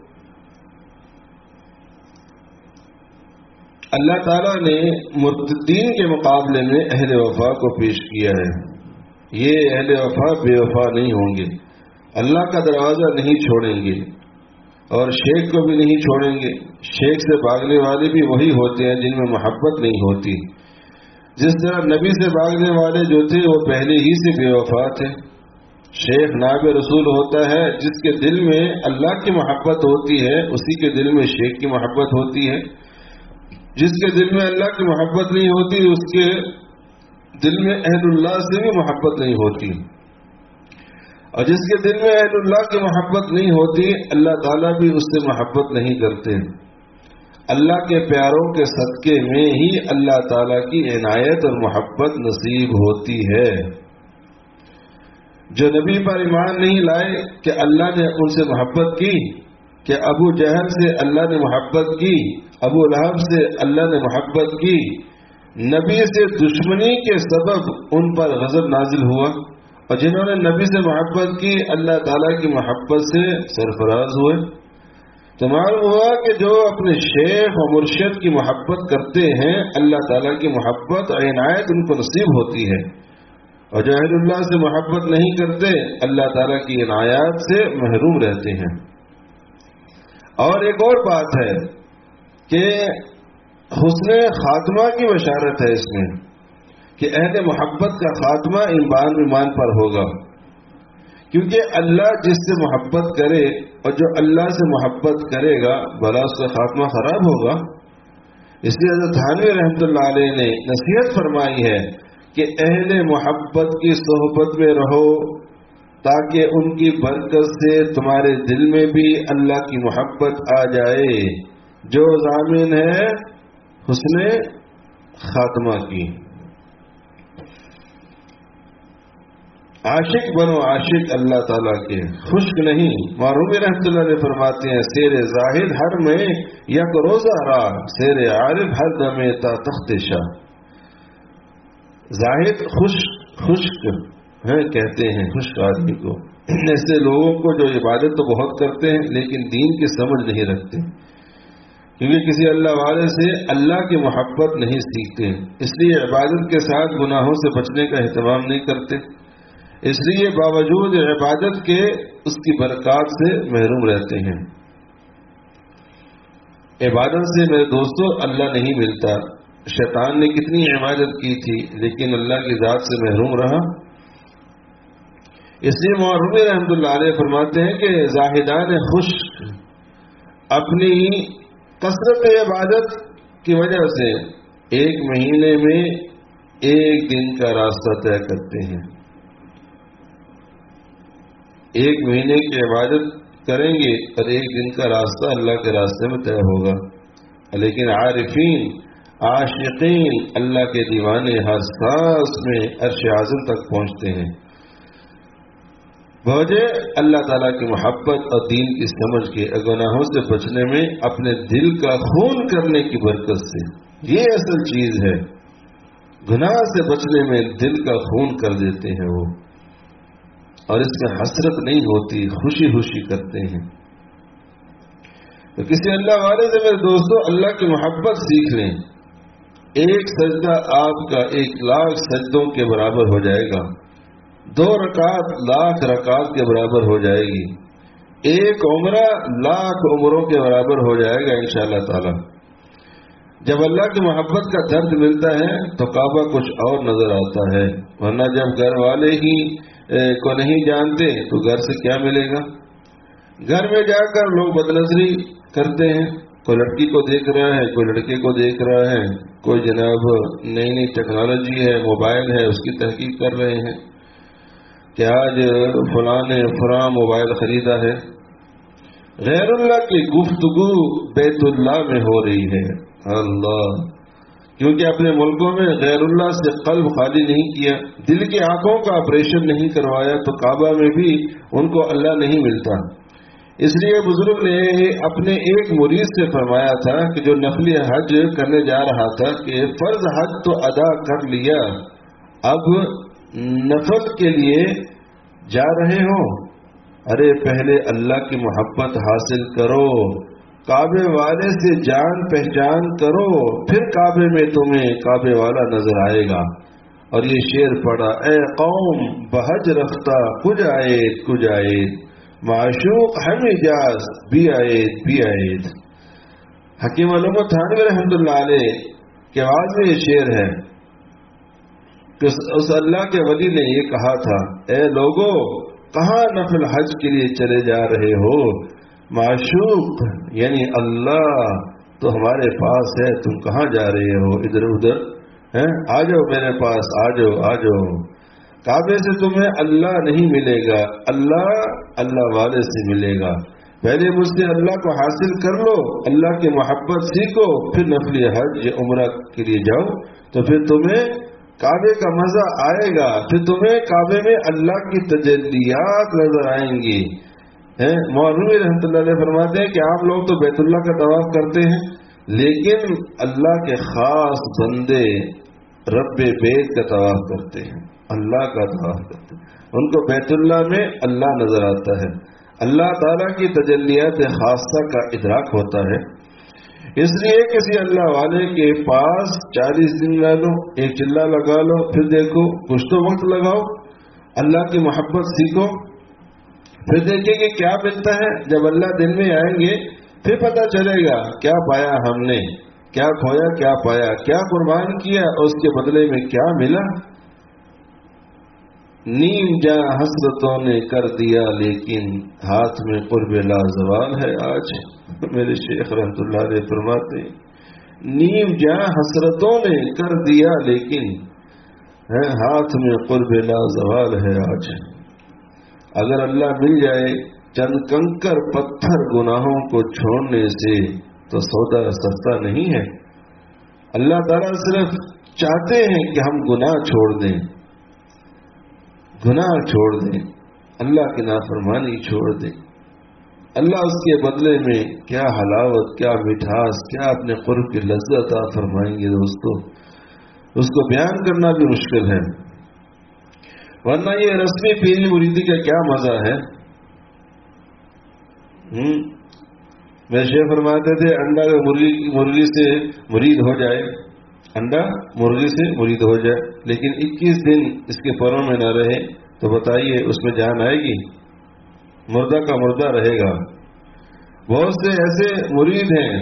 اللہ تعالیٰ نے مرتدین کے مقابلے میں اہل وفا کو پیش کیا ہے۔ یہ اہل وفا بے وفا نہیں ہوں گے، اللہ کا دروازہ نہیں چھوڑیں گے اور شیخ کو بھی نہیں چھوڑیں گے۔ شیخ سے بھاگنے والے بھی وہی ہوتے ہیں جن میں محبت نہیں ہوتی۔ جس طرح نبی سے بھاگنے والے جو تھے وہ پہلے ہی سے بے وفا تھے۔ شیخ نائب رسول ہوتا ہے جس کے دل میں اللہ کی محبت ہوتی ہے، اسی کے دل میں شیخ کی محبت ہوتی ہے۔ جس کے دل میں اللہ کی محبت نہیں ہوتی اس کے دل میں اہل اللہ سے بھی محبت نہیں ہوتی، اور جس کے دل میں اہل اللہ کی محبت نہیں ہوتی اللہ تعالیٰ بھی اس سے محبت نہیں کرتے۔ اللہ کے پیاروں کے صدقے میں ہی اللہ تعالیٰ کی عنایت اور محبت نصیب ہوتی ہے۔ جو نبی پر ایمان نہیں لائے کہ اللہ نے ان سے محبت کی، کہ ابو جہل سے اللہ نے محبت کی، ابو لہب سے اللہ نے محبت کی، نبی سے دشمنی کے سبب ان پر غضب نازل ہوا، اور جنہوں نے نبی سے محبت کی اللہ تعالیٰ کی محبت سے سرفراز ہوئے۔ تو معلوم ہوا کہ جو اپنے شیخ و مرشد کی محبت کرتے ہیں اللہ تعالیٰ کی محبت اور عنایت ان کو نصیب ہوتی ہے، اور جو اہل اللہ سے محبت نہیں کرتے اللہ تعالیٰ کی عنایات سے محروم رہتے ہیں۔ اور ایک اور بات ہے کہ حسن خاتمہ کی بشارت ہے اس میں، کہ اہل محبت کا خاتمہ ایمان ایمان پر ہوگا، کیونکہ اللہ جس سے محبت کرے اور جو اللہ سے محبت کرے گا بھلا اس کا خاتمہ خراب ہوگا۔ اس لیے حضرت تھانوی رحمۃ اللہ علیہ نے نصیحت فرمائی ہے کہ اہل محبت کی صحبت میں رہو تاکہ ان کی برکت سے تمہارے دل میں بھی اللہ کی محبت آ جائے، جو ضامن ہے حسن خاتمہ کی۔ عاشق بنو عاشق اللہ تعالیٰ کے، خشک نہیں۔ معرومی رحمۃ اللہ علیہ فرماتے ہیں سیر زاہد ہر میں یک روزہ را، سیر عارف ہر دم تا تخت شاہ۔ زاہد خشک خشک ہیں کہتے ہیں خشک آدمی کو، ایسے لوگوں کو جو عبادت تو بہت کرتے ہیں لیکن دین کی سمجھ نہیں رکھتے، کیونکہ کسی اللہ والے سے اللہ کی محبت نہیں سیکھتے، اس لیے عبادت کے ساتھ گناہوں سے بچنے کا اہتمام نہیں کرتے، اس لیے باوجود عبادت کے اس کی برکات سے محروم رہتے ہیں۔ عبادت سے میرے دوستو اللہ نہیں ملتا۔ شیطان نے کتنی عبادت کی تھی لیکن اللہ کی ذات سے محروم رہا۔ اس لیے معرومی رحمۃ اللہ علیہ فرماتے ہیں کہ زاہدان خشک اپنی کثرت عبادت کی وجہ سے ایک مہینے میں ایک دن کا راستہ طے کرتے ہیں۔ ایک مہینے کی عبادت کریں گے اور ایک دن کا راستہ اللہ کے راستے میں طے ہوگا، لیکن عارفین عاشقین اللہ کے دیوانے ہر سانس میں عرش اعظم تک پہنچتے ہیں، بوجھے اللہ تعالیٰ کی محبت اور دین کی سمجھ کے گناہوں سے بچنے میں اپنے دل کا خون کرنے کی برکت سے۔ یہ اصل چیز ہے، گناہ سے بچنے میں دل کا خون کر دیتے ہیں وہ، اور اس میں حسرت نہیں ہوتی، خوشی خوشی کرتے ہیں. تو کسی اللہ والے سے میرے دوستوں اللہ کی محبت سیکھ لیں. ایک سجدہ آپ کا ایک لاکھ سجدوں کے برابر ہو جائے گا، دو رکعت لاکھ رکعت کے برابر ہو جائے گی، ایک عمرہ لاکھ عمروں کے برابر ہو جائے گا انشاءاللہ تعالی. جب اللہ کی محبت کا درد ملتا ہے تو کعبہ کچھ اور نظر آتا ہے، ورنہ جب گھر والے ہی کو نہیں جانتے تو گھر سے کیا ملے گا. گھر میں جا کر لوگ بدنظری کرتے ہیں، کوئی لڑکی کو دیکھ رہا ہے، کوئی لڑکے کو دیکھ رہا ہے، کوئی جناب نئی نئی ٹیکنالوجی ہے، موبائل ہے، اس کی تحقیق کر رہے ہیں کہ آج فلاں نے فلاں موبائل خریدا ہے. غیر اللہ کی گفتگو بیت اللہ میں ہو رہی ہے. اللہ، کیونکہ اپنے ملکوں میں غیر اللہ سے قلب خالی نہیں کیا، دل کی آنکھوں کا آپریشن نہیں کروایا، تو کعبہ میں بھی ان کو اللہ نہیں ملتا. اس لیے بزرگ نے اپنے ایک مرید سے فرمایا تھا کہ جو نفلی حج کرنے جا رہا تھا کہ فرض حج تو ادا کر لیا، اب نفل کے لیے جا رہے ہو، ارے پہلے اللہ کی محبت حاصل کرو، کعبے والے سے جان پہچان کرو، پھر کعبے میں تمہیں کعبے والا نظر آئے گا. اور یہ شعر پڑا، اے قوم بحج رفتہ کج آئید کج آئید، معشوق ہم اجاز بھی آئید بھی آئید. حکیم علامہ تھانوی رحمۃ اللہ علیہ کے آواز میں یہ شعر ہے کہ اس اللہ کے ولی نے یہ کہا تھا، اے لوگو کہاں نفل حج کے لیے چلے جا رہے ہو، معشوق یعنی اللہ تو ہمارے پاس ہے، تم کہاں جا رہے ہو ادھر ادھر ہیں، آ جاؤ میرے پاس، آ جاؤ آ جاؤ. کعبے سے تمہیں اللہ نہیں ملے گا، اللہ اللہ والے سے ملے گا. پہلے مجھ سے اللہ کو حاصل کر لو، اللہ کی محبت سیکھو، پھر نفلی حج یا عمرہ کے لیے جاؤ، تو پھر تمہیں کعبے کا مزہ آئے گا، پھر تمہیں کعبے میں اللہ کی تجلیات نظر آئیں گی. مولوی رحمۃ اللہ علیہ فرماتے ہیں کہ آپ لوگ تو بیت اللہ کا طواف کرتے ہیں، لیکن اللہ کے خاص بندے رب بیت کا طواف کرتے ہیں، اللہ کا طواف کرتے ہیں، ان کو بیت اللہ میں اللہ نظر آتا ہے، اللہ تعالیٰ کی تجلیات خاصہ کا ادراک ہوتا ہے. اس لیے کسی اللہ والے کے پاس چالیس دن لا لو، ایک چلا لگا لو، پھر دیکھو، کچھ تو وقت لگاؤ، اللہ کی محبت سیکھو، پھر دیکھیں کہ کیا ملتا ہے. جب اللہ دن میں آئیں گے پھر پتہ چلے گا کیا پایا ہم نے، کیا کھویا کیا پایا، کیا قربان کیا اور اس کے بدلے میں کیا ملا. نیم جاں حسرتوں نے کر دیا لیکن ہاتھ میں قرب لازوال ہے آج. میرے شیخ رحمۃ اللہ علیہ فرماتے ہیں نیم جاں حسرتوں نے کر دیا لیکن ہاتھ میں قرب لازوال ہے آج. اگر اللہ مل جائے چند کنکر پتھر گناہوں کو چھوڑنے سے تو سودا سستا نہیں ہے. اللہ تعالیٰ صرف چاہتے ہیں کہ ہم گناہ چھوڑ دیں، گناہ چھوڑ دیں، اللہ کی نافرمانی چھوڑ دیں. اللہ اس کے بدلے میں کیا حلاوت، کیا مٹھاس، کیا اپنے قرب کی لذت عطا فرمائیں گے دوستو، اس کو بیان کرنا بھی مشکل ہے. ورنہ یہ رسمی پیری مریدی کا کیا مزہ ہے. میرے شیخ فرماتے تھے انڈا مرغی مرغی سے مرید ہو جائے، انڈا مرغی سے مرید ہو جائے، لیکن اکیس دن اس کے پروں میں نہ رہے تو بتائیے اس میں جان آئے گی؟ مردہ کا مردہ رہے گا. بہت سے ایسے مرید ہیں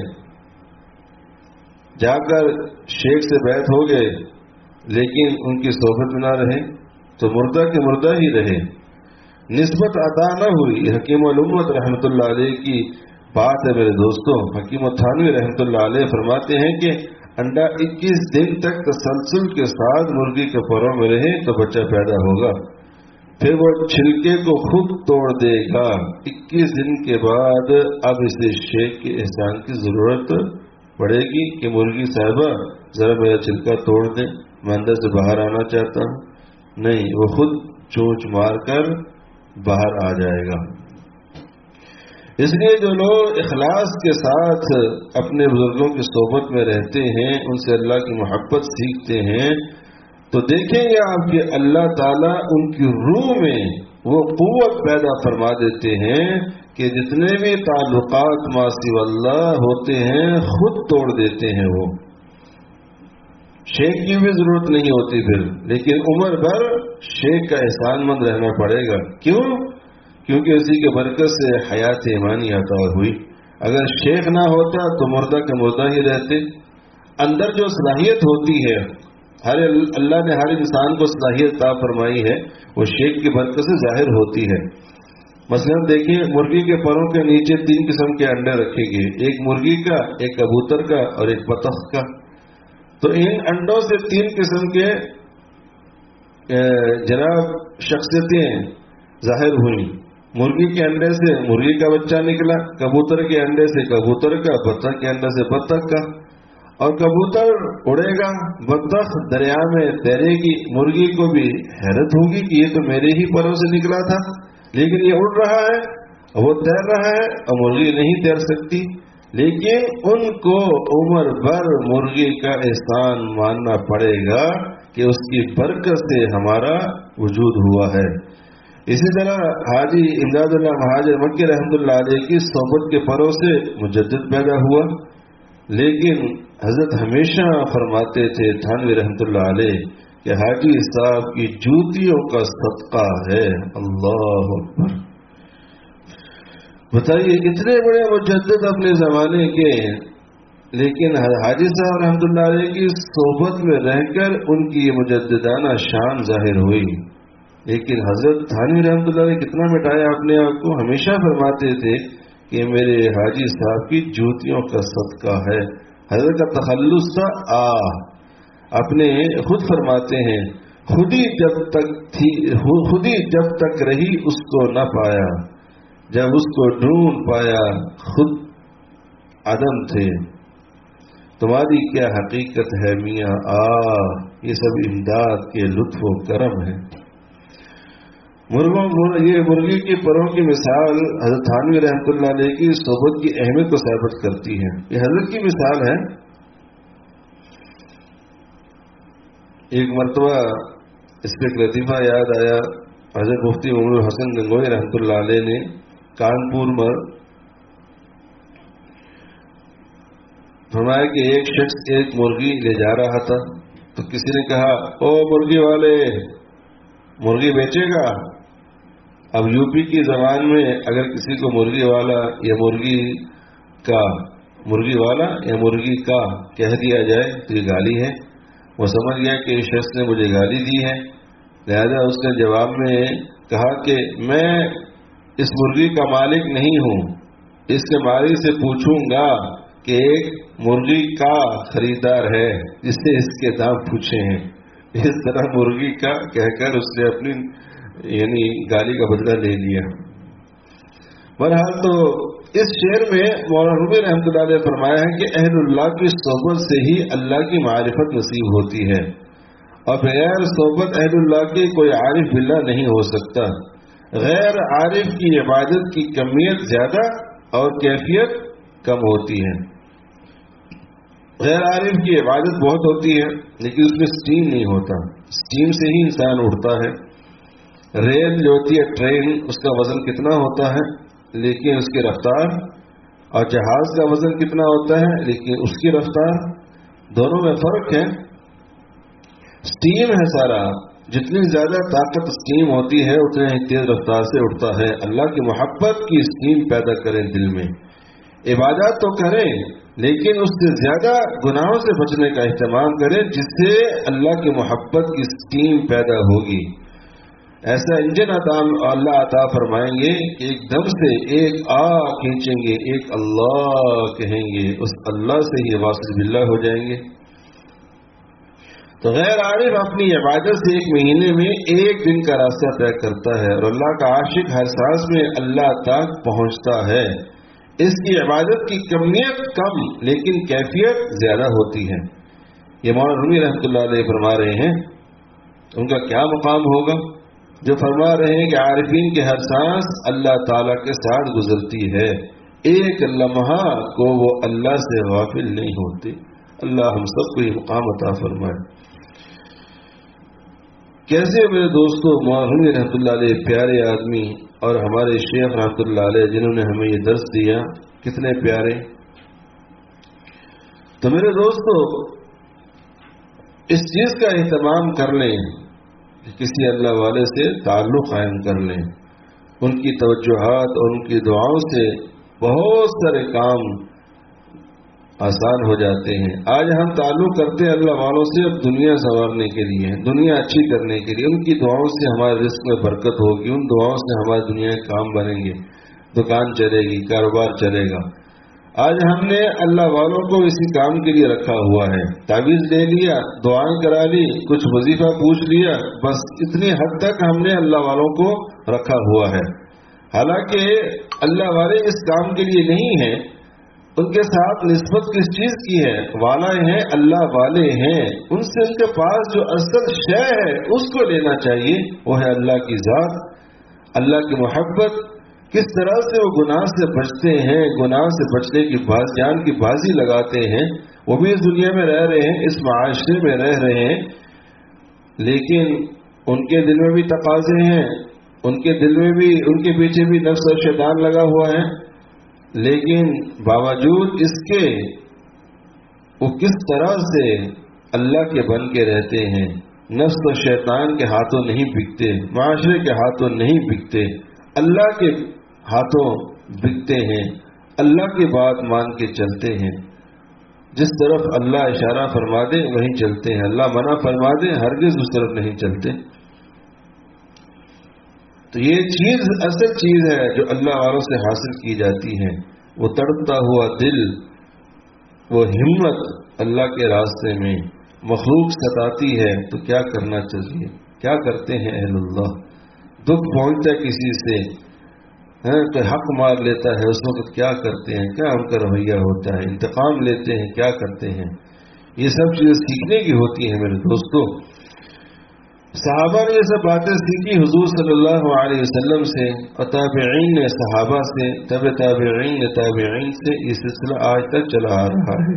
جا کر شیخ سے بیعت ہو گئے لیکن ان کی صحبت میں نہ رہے تو مردہ کے مردہ ہی رہے، نسبت عطا نہ ہوئی. حکیم الامت رحمۃ اللہ علیہ کی بات ہے میرے دوستوں. حکیم تھانوی رحمۃ اللہ علیہ فرماتے ہیں کہ انڈا اکیس دن تک تسلسل کے ساتھ مرغی کے پروں میں رہے تو بچہ پیدا ہوگا، پھر وہ چھلکے کو خود توڑ دے گا. اکیس دن کے بعد اب اسے شیخ کے احسان کی ضرورت پڑے گی کہ مرغی صاحبہ ذرا میرا چھلکا توڑ دیں، میں اندر سے باہر آنا چاہتا ہوں. نہیں، وہ خود چونچ مار کر باہر آ جائے گا. اس لیے جو لوگ اخلاص کے ساتھ اپنے بزرگوں کی صحبت میں رہتے ہیں، ان سے اللہ کی محبت سیکھتے ہیں، تو دیکھیں گے آپ کہ اللہ تعالیٰ ان کی روح میں وہ قوت پیدا فرما دیتے ہیں کہ جتنے بھی تعلقات ما سوی اللہ ہوتے ہیں خود توڑ دیتے ہیں. وہ شیخ کی بھی ضرورت نہیں ہوتی پھر، لیکن عمر بھر شیخ کا احسان مند رہنا پڑے گا. کیوں؟ کیونکہ اسی کے برکت سے حیات ایمانی عطا ہوئی. اگر شیخ نہ ہوتا تو مردہ کا مردہ ہی رہتے. اندر جو صلاحیت ہوتی ہے، ہر اللہ نے ہر انسان کو صلاحیت عطا فرمائی ہے، وہ شیخ کی برکت سے ظاہر ہوتی ہے. مثلا دیکھیے، مرغی کے پروں کے نیچے تین قسم کے انڈے رکھے گئے، ایک مرغی کا، ایک کبوتر کا اور ایک بطخ کا. تو ان انڈوں سے تین قسم کے جناب شخصیتیں ظاہر ہوئیں. مرغی کے انڈے سے مرغی کا بچہ نکلا، کبوتر کے انڈے سے کبوتر کا، بطخ کے انڈے سے بطخ کا. اور کبوتر اڑے گا، بطخ دریا میں تیرے گی. مرغی کو بھی حیرت ہوگی کہ یہ تو میرے ہی پروں سے نکلا تھا، لیکن یہ اڑ رہا ہے، وہ تیر رہا ہے، اور مرغی نہیں تیر سکتی. لیکن ان کو عمر بھر مرغی کا احسان ماننا پڑے گا کہ اس کی برکت سے ہمارا وجود ہوا ہے. اسی طرح حاجی امداد اللہ مہاجر مکی رحمۃ اللہ علیہ کی صحبت کے پروں سے مجدد پیدا ہوا. لیکن حضرت ہمیشہ فرماتے تھے تھانوی رحمۃ اللہ علیہ کہ حاجی صاحب کی جوتیوں کا صدقہ ہے. اللہ اکبر! بتائیے اتنے بڑے مجدد اپنے زمانے کے، لیکن حاجی صاحب رحمۃ اللہ علیہ کی صحبت میں رہ کر ان کی یہ مجددانہ شان ظاہر ہوئی. لیکن حضرت تھانوی رحمۃ اللہ علیہ کتنا مٹایا اپنے آپ کو. ہمیشہ فرماتے تھے کہ میرے حاجی صاحب کی جوتیوں کا صدقہ ہے. حضرت کا تخلص تھا آ اپنے خود فرماتے ہیں، خودی جب تک تھی خودی جب تک رہی اس کو نہ پایا، جب اس کو ڈھونڈ پایا خود عدم تھے. تمہاری کیا حقیقت ہے میاں آ، یہ سب امداد کے لطف و کرم ہے. مرغوں یہ مرغی کی پروں کی مثال حضرت تھانوی رحمۃ اللہ علیہ کی صحبت کی اہمیت کو ثابت کرتی ہے. یہ حضرت کی مثال ہے. ایک مرتبہ اس پہ ایک لطیفہ یاد آیا. حضرت مفتی محمود حسن گنگوئی رحمۃ اللہ علیہ نے کانپور میں فرمایا کہ ایک شخص ایک مرغی لے جا رہا تھا، تو کسی نے کہا او مرغی والے، مرغی بیچے گا؟ اب یو پی کی زبان میں اگر کسی کو مرغی والا یا مرغی کا مرغی والا یا مرغی کا کہہ دیا جائے تو یہ گالی ہے. وہ سمجھ گیا کہ اس شخص نے مجھے گالی دی ہے، لہذا اس نے جواب میں کہا کہ میں اس مرغی کا مالک نہیں ہوں، اس کے مالک سے پوچھوں گا کہ ایک مرغی کا خریدار ہے جس سے اس کے دام پوچھے ہیں. اس طرح مرغی کا کہہ کر اس نے اپنی یعنی گالی کا بدلہ لے لیا. بہرحال تو اس شعر میں مولانا رومی رحمۃ اللہ علیہ فرمایا ہے کہ اہل اللہ کی صحبت سے ہی اللہ کی معرفت نصیب ہوتی ہے، اور بغیر صحبت اہل اللہ کے کوئی عارف باللہ نہیں ہو سکتا. غیر عارف کی عبادت کی کمیت زیادہ اور کیفیت کم ہوتی ہے. غیر عارف کی عبادت بہت ہوتی ہے لیکن اس میں سٹیم نہیں ہوتا. سٹیم سے ہی انسان اٹھتا ہے. ریل جو ہوتی ہے ٹرین، اس کا وزن کتنا ہوتا ہے لیکن اس کی رفتار، اور جہاز کا وزن کتنا ہوتا ہے لیکن اس کی رفتار، دونوں میں فرق ہے. سٹیم ہے سارا، جتنی زیادہ طاقت سٹیم ہوتی ہے اتنے ہی تیز رفتار سے اٹھتا ہے. اللہ کی محبت کی سٹیم پیدا کریں دل میں. عبادات تو کریں لیکن اس سے زیادہ گناہوں سے بچنے کا اہتمام کریں جس سے اللہ کی محبت کی سٹیم پیدا ہوگی. ایسا انجن عطا اللہ عطا فرمائیں گے کہ ایک دم سے ایک آ کھینچیں گے، ایک اللہ کہیں گے، اس اللہ سے ہی واصل باللہ ہو جائیں گے. تو غیر عارف اپنی عبادت سے ایک مہینے میں ایک دن کا راستہ طے کرتا ہے، اور اللہ کا عاشق ہر سانس میں اللہ تک پہنچتا ہے. اس کی عبادت کی کمیت کم لیکن کیفیت زیادہ ہوتی ہے. یہ مولانا رومی رحمۃ اللہ علیہ فرما رہے ہیں. ان کا کیا مقام ہوگا جو فرما رہے ہیں کہ عارفین کے ہر سانس اللہ تعالیٰ کے ساتھ گزرتی ہے، ایک لمحہ کو وہ اللہ سے غافل نہیں ہوتے. اللہ ہم سب کو یہ مقام عطا فرمائے. کیسے میرے دوستوں مولوی رحمۃ اللہ علیہ پیارے آدمی اور ہمارے شیخ رحمۃ اللہ علیہ جنہوں نے ہمیں یہ درس دیا کتنے پیارے. تو میرے دوستوں اس چیز کا اہتمام کر لیں کہ کسی اللہ والے سے تعلق قائم کر لیں. ان کی توجہات اور ان کی دعاؤں سے بہت سارے کام آسان ہو جاتے ہیں. آج ہم تعلق کرتے ہیں اللہ والوں سے اب دنیا سنوارنے کے لیے, دنیا اچھی کرنے کے لیے. ان کی دعاؤں سے ہمارے رزق میں برکت ہوگی, ان دعاؤں سے ہماری دنیا کے کام بنیں گے, دکان چلے گی, کاروبار چلے گا. آج ہم نے اللہ والوں کو اسی کام کے لیے رکھا ہوا ہے. تعویذ لے لیا, دعائیں کرا لی, کچھ وظیفہ پوچھ لیا, بس اتنی حد تک ہم نے اللہ والوں کو رکھا ہوا ہے. حالانکہ اللہ والے اس کام کے لیے نہیں ہیں. ان کے ساتھ نسبت کس چیز کی ہے؟ والا ہیں, اللہ والے ہیں. ان سے ان کے پاس جو اصل شے ہے اس کو لینا چاہیے, وہ ہے اللہ کی ذات, اللہ کی محبت. کس طرح سے وہ گناہ سے بچتے ہیں, گناہ سے بچنے کی باز جان کی بازی لگاتے ہیں. وہ بھی اس دنیا میں رہ رہے ہیں, اس معاشرے میں رہ رہے ہیں, لیکن ان کے دل میں بھی تقاضے ہیں, ان کے دل میں بھی, ان کے پیچھے بھی نفس اور شیطان لگا ہوا ہے. لیکن باوجود اس کے وہ کس طرح سے اللہ کے بن کے رہتے ہیں. نفس و شیطان کے ہاتھوں نہیں بکتے, معاشرے کے ہاتھوں نہیں بکتے, اللہ کے ہاتھوں بکتے ہیں. اللہ کی بات مان کے چلتے ہیں. جس طرف اللہ اشارہ فرما دے وہیں چلتے ہیں, اللہ منع فرما دے ہرگز اس طرف نہیں چلتے. تو یہ چیز اصل چیز ہے جو اللہ والوں سے حاصل کی جاتی ہے. وہ تڑپتا ہوا دل, وہ ہمت اللہ کے راستے میں. مخلوق ستاتی ہے تو کیا کرنا چاہیے, کیا کرتے ہیں اہل اللہ. دکھ پہنچتا ہے کسی سے, کوئی حق مار لیتا ہے, اس وقت کیا کرتے ہیں, کیا ان کا رویہ ہوتا ہے. انتقام لیتے ہیں, کیا کرتے ہیں. یہ سب چیزیں سیکھنے کی ہوتی ہیں میرے دوستوں. صحابہ نے یہ سب باتیں سیکھی حضور صلی اللہ علیہ وسلم سے, اور تابعین نے صحابہ سے, تب تابعین نے تابعین سے. یہ سلسلہ آج تک چلا آ رہا ہے.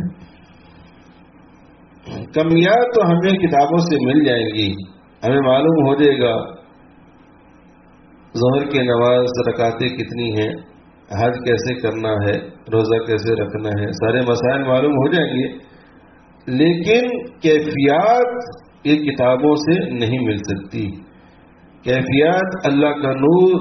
کمیات تو ہمیں کتابوں سے مل جائیں گی, ہمیں معلوم ہو جائے گا ظہر کی نماز رکعتیں کتنی ہیں, حج کیسے کرنا ہے, روزہ کیسے رکھنا ہے, سارے مسائل معلوم ہو جائیں گے. لیکن کیفیات یہ کتابوں سے نہیں مل سکتی. کیفیات اللہ کا نور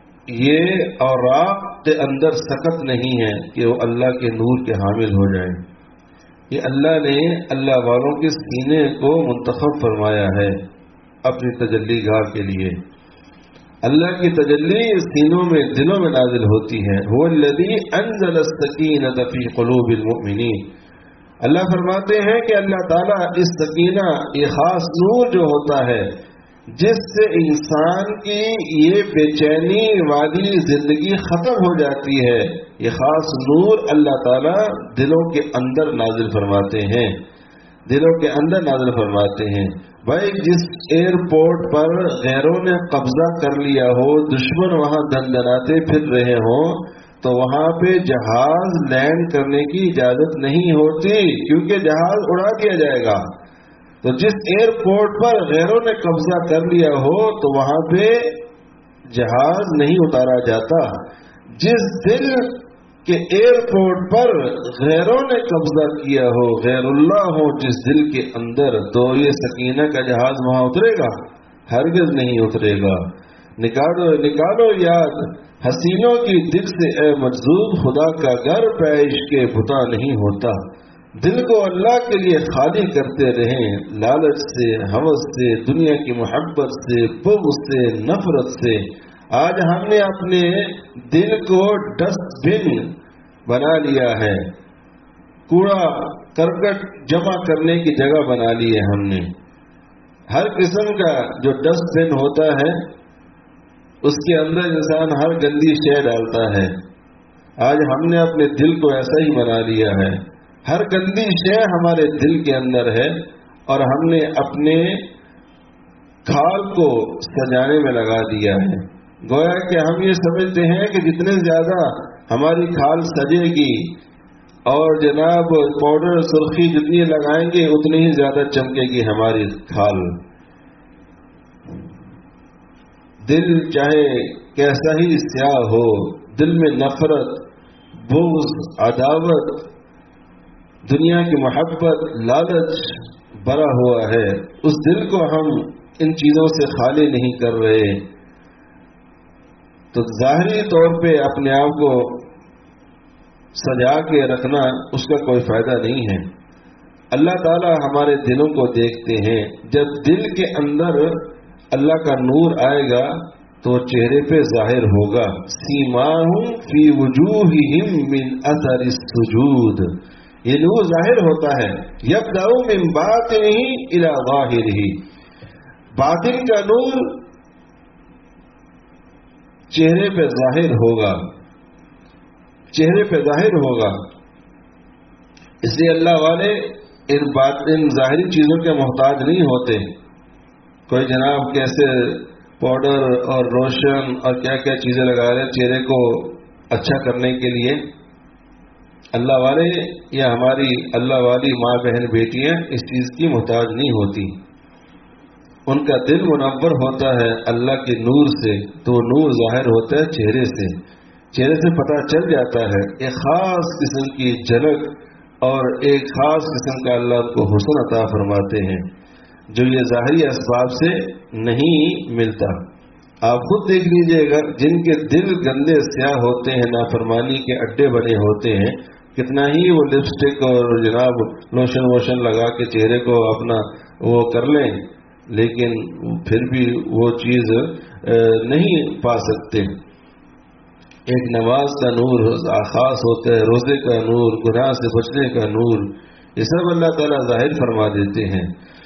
یہ اوراق کے اندر سکت نہیں ہے کہ وہ اللہ کے نور کے حامل ہو جائیں. یہ اللہ نے اللہ والوں کے سینے کو منتخب فرمایا ہے اپنی تجلی گاہ کے لیے. اللہ کی تجلی سینوں میں, دلوں میں نازل ہوتی ہے. هو الذی انزل السکینۃ فی قلوب المؤمنین. اللہ فرماتے ہیں کہ اللہ تعالیٰ اس سکینہ, یہ خاص نور جو ہوتا ہے جس سے انسان کی یہ بے چینی والی زندگی ختم ہو جاتی ہے, یہ خاص نور اللہ تعالیٰ دلوں کے اندر نازل فرماتے ہیں, دلوں کے اندر نازل فرماتے ہیں. بھائی جس ایئرپورٹ پر غیروں نے قبضہ کر لیا ہو, دشمن وہاں دندناتے پھر رہے ہوں, تو وہاں پہ جہاز لینڈ کرنے کی اجازت نہیں ہوتی, کیونکہ جہاز اڑا دیا جائے گا. تو جس ایئرپورٹ پر غیروں نے قبضہ کر لیا ہو تو وہاں پہ جہاز نہیں اتارا جاتا. جس دل کے ایئرپورٹ پر غیروں نے قبضہ کیا ہو, غیر اللہ ہو جس دل کے اندر, تو یہ سکینہ کا جہاز وہاں اترے گا؟ ہرگز نہیں اترے گا. نکالو نکالو یاد حسینوں کی دل سے اے مجذوب, خدا کا گھر پیش کے بتا نہیں ہوتا. دل کو اللہ کے لیے خالی کرتے رہیں, لالچ سے, ہوس سے, دنیا کی محبت سے, بغض سے, نفرت سے. آج ہم نے اپنے دل کو ڈسٹ بن بنا لیا ہے, کوڑا کرکٹ جمع کرنے کی جگہ بنا لی ہے ہم نے. ہر قسم کا جو ڈسٹ بن ہوتا ہے اس کے اندر انسان ہر گندی شے ڈالتا ہے. آج ہم نے اپنے دل کو ایسا ہی بنا لیا ہے, ہر گندی شے ہمارے دل کے اندر ہے, اور ہم نے اپنے کھال کو سجانے میں لگا دیا ہے. گویا کہ ہم یہ سمجھتے ہیں کہ جتنے زیادہ ہماری کھال سجے گی اور جناب پاؤڈر سرخی جتنی لگائیں گے اتنی ہی زیادہ چمکے گی ہماری کھال. دل چاہے کیسا ہی سیاہ ہو، دل میں نفرت، بغض، عداوت، دنیا کی محبت، لالچ بھرا ہوا ہے، اس دل کو ہم ان چیزوں سے خالی نہیں کر رہے، تو ظاہری طور پہ اپنے آپ کو سجا کے رکھنا اس کا کوئی فائدہ نہیں ہے۔ اللہ تعالی ہمارے دلوں کو دیکھتے ہیں، جب دل کے اندر اللہ کا نور آئے گا تو چہرے پہ ظاہر ہوگا، سیماہم فی وجوہہم من اثر السجود، یہ نور ظاہر ہوتا ہے، یبدأ من باطنہ الی ظاہرہ، باطن کا نور چہرے پہ ظاہر ہوگا، چہرے پہ ظاہر ہوگا۔ اس لیے اللہ والے ان بات ان ظاہری چیزوں کے محتاج نہیں ہوتے۔ کوئی جناب کیسے پاؤڈر اور روشن اور کیا کیا چیزیں لگا رہے ہیں چہرے کو اچھا کرنے کے لیے، اللہ والے یا ہماری اللہ والی ماں بہن بیٹیاں اس چیز کی محتاج نہیں ہوتی، ان کا دل منور ہوتا ہے اللہ کے نور سے، تو نور ظاہر ہوتا ہے چہرے سے، چہرے سے پتہ چل جاتا ہے، ایک خاص قسم کی جھلک اور ایک خاص قسم کا اللہ کو حسن عطا فرماتے ہیں جو یہ ظاہری اسباب سے نہیں ملتا۔ آپ خود دیکھ لیجئے گا، جن کے دل گندے سیاہ ہوتے ہیں، نافرمانی کے اڈے بنے ہوتے ہیں، کتنا ہی وہ لپسٹک اور جناب لوشن ووشن لگا کے چہرے کو اپنا وہ کر لیں، لیکن پھر بھی وہ چیز نہیں پا سکتے۔ ایک نماز کا نور خاص ہوتا ہے، روزے کا نور، گناہ سے بچنے کا نور، یہ سب اللہ تعالیٰ ظاہر فرما دیتے ہیں۔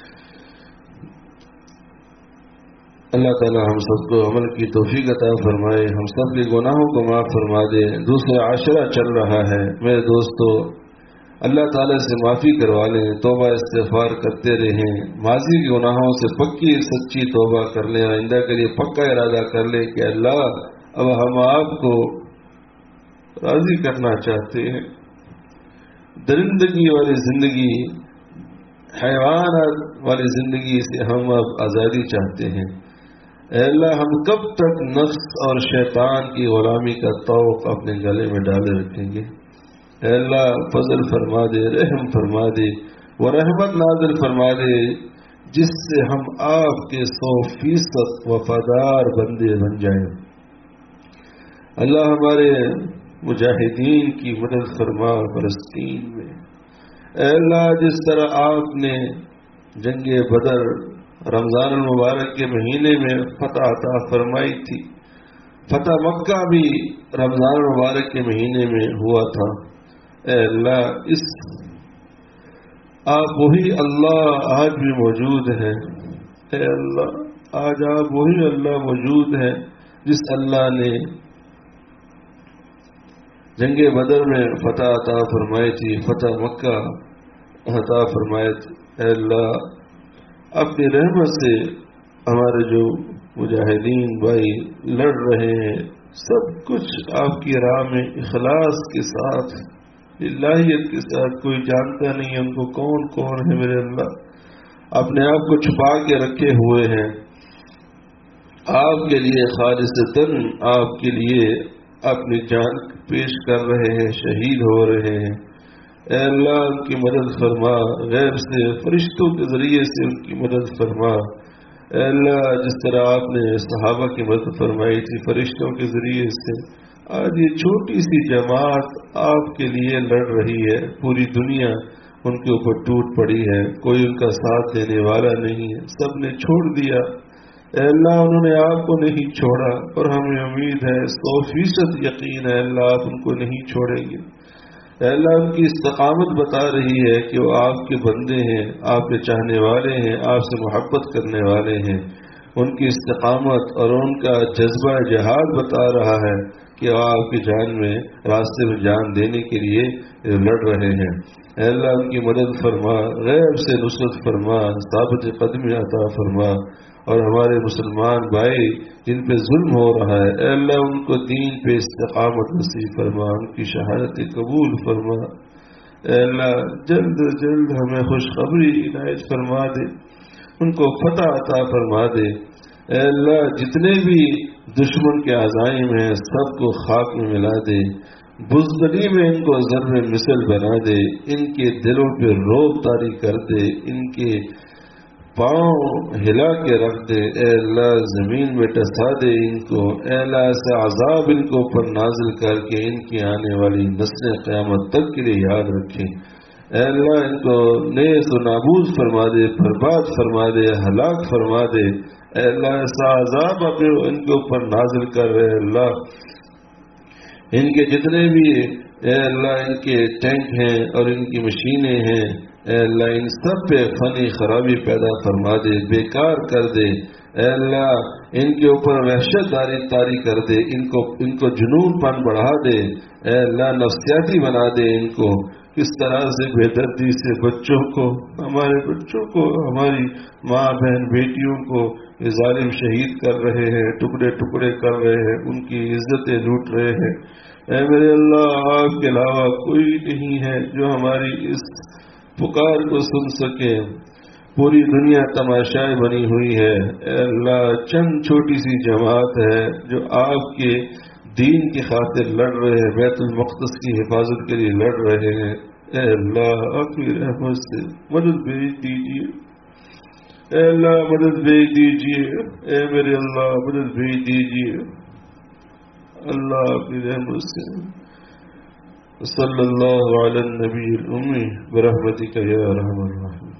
اللہ تعالیٰ ہم سب کو عمل کی توفیق عطا فرمائے، ہم سب کے گناہوں کو معاف فرما دے۔ دوسرا عاشرہ چل رہا ہے، میرے دوستو اللہ تعالیٰ سے معافی کروا لیں، توبہ استغفار کرتے رہیں، ماضی کے گناہوں سے پکی سچی توبہ کر لیں، آئندہ کے لیے پکا ارادہ کر لیں کہ اللہ اب ہم آپ کو راضی کرنا چاہتے ہیں، درندگی والی زندگی، حیوانات والی زندگی سے ہم اب آزادی چاہتے ہیں۔ اے اللہ ہم کب تک نفس اور شیطان کی غلامی کا طوق اپنے گلے میں ڈالے رکھیں گے؟ اے اللہ فضل فرما دے، رحم فرما دے، وہ رحمت نازل فرما دے جس سے ہم آپ کے سو فیصد وفادار بندے بن جائیں۔ اللہ ہمارے مجاہدین کی مدد فرما فلسطین میں۔ اے اللہ جس طرح آپ نے جنگ بدر رمضان المبارک کے مہینے میں فتح عطا فرمائی تھی، فتح مکہ بھی رمضان المبارک کے مہینے میں ہوا تھا، اے اللہ اس آپ وہی اللہ آج بھی موجود ہیں، اے اللہ آج آپ وہی اللہ موجود ہیں جس اللہ نے جنگ بدر میں فتح عطا فرمائی تھی، فتح مکہ عطا فرمائے تھے۔ اے اللہ اپنی رحمت سے ہمارے جو مجاہدین بھائی لڑ رہے ہیں، سب کچھ آپ کی راہ میں اخلاص کے ساتھ، الہیت کے ساتھ، کوئی جانتا نہیں ان کو کون کون ہے میرے اللہ، اپنے آپ کو چھپا کے رکھے ہوئے ہیں، آپ کے لیے خالصتاً آپ کے لیے اپنی جان پیش کر رہے ہیں، شہید ہو رہے ہیں۔ اے اللہ ان کی مدد فرما، غیب سے فرشتوں کے ذریعے سے ان کی مدد فرما۔ اے اللہ جس طرح آپ نے صحابہ کی مدد فرمائی تھی فرشتوں کے ذریعے سے، آج یہ چھوٹی سی جماعت آپ کے لیے لڑ رہی ہے، پوری دنیا ان کے اوپر ٹوٹ پڑی ہے، کوئی ان کا ساتھ دینے والا نہیں ہے، سب نے چھوڑ دیا۔ اے اللہ انہوں نے آپ کو نہیں چھوڑا، اور ہمیں امید ہے، سو فیصد یقین ہے اللہ آپ ان کو نہیں چھوڑیں گے۔ اے اللہ ان کی استقامت بتا رہی ہے کہ وہ آپ کے بندے ہیں، آپ کے چاہنے والے ہیں، آپ سے محبت کرنے والے ہیں، ان کی استقامت اور ان کا جذبہ جہاد بتا رہا ہے کہ وہ آپ کی جان میں راستے میں جان دینے کے لیے لڑ رہے ہیں۔ اے اللہ ان کی مدد فرما، غیب سے نصرت فرما، ثابت قدمی عطا فرما، اور ہمارے مسلمان بھائی جن پہ ظلم ہو رہا ہے اے اللہ ان کو دین پہ استقامت نصیب فرما، ان کی شہادت قبول فرما۔ اے اللہ جلد جلد ہمیں خوشخبری عنایت فرما دے، ان کو فتح عطا فرما دے۔ اے اللہ جتنے بھی دشمن کے عزائم ہیں سب کو خاک میں ملا دے، بزدلی میں ان کو ذرے مثل بنا دے، ان کے دلوں پہ روب طاری کر دے، ان کے پاؤں ہلا کے رکھ دے، اے اللہ زمین میں ٹسا دے ان کو، اے اللہ ایسا عذاب ان کو اوپر نازل کر کے ان کی آنے والی نسلیں قیامت تک کے لیے یاد رکھیں، اے اللہ ان کو نیز و نابود فرما دے، برباد فرما دے، ہلاک فرما دے، اے اللہ ایسا عذاب ان کے اوپر نازل کر رہے اللہ، ان کے جتنے بھی اے اللہ ان کے ٹینک ہیں اور ان کی مشینیں ہیں، اے اللہ ان سب پہ فنی خرابی پیدا فرما دے، بیکار کر دے، اے اللہ ان کے اوپر وحشت داری طاری کر دے، ان کو ان کو جنون پن بڑھا دے، اے اللہ نفسیاتی بنا دے ان کو، کس طرح سے بے دردی سے بچوں کو، ہمارے بچوں کو، ہماری ماں بہن بیٹیوں کو یہ ظالم شہید کر رہے ہیں، ٹکڑے ٹکڑے کر رہے ہیں، ان کی عزتیں لوٹ رہے ہیں، اے میرے اللہ آپ کے علاوہ کوئی نہیں ہے جو ہماری اس پکار کو سن سکے، پوری دنیا تماشائی بنی ہوئی ہے، اے اللہ چند چھوٹی سی جماعت ہے جو آپ کے دین کی خاطر لڑ رہے ہیں، بیت المقدس کی حفاظت کے لیے لڑ رہے ہیں، اے اللہ آپ کی رحمت سے مدد بھیج دیجیے، اے اللہ مدد بھیج دیجیے، اے میرے اللہ مدد بھیج دیجیے، اللہ آپ کی رحمت سے، صلی اللہ علی النبی الامی برحمتک یا ارحم الراحمین۔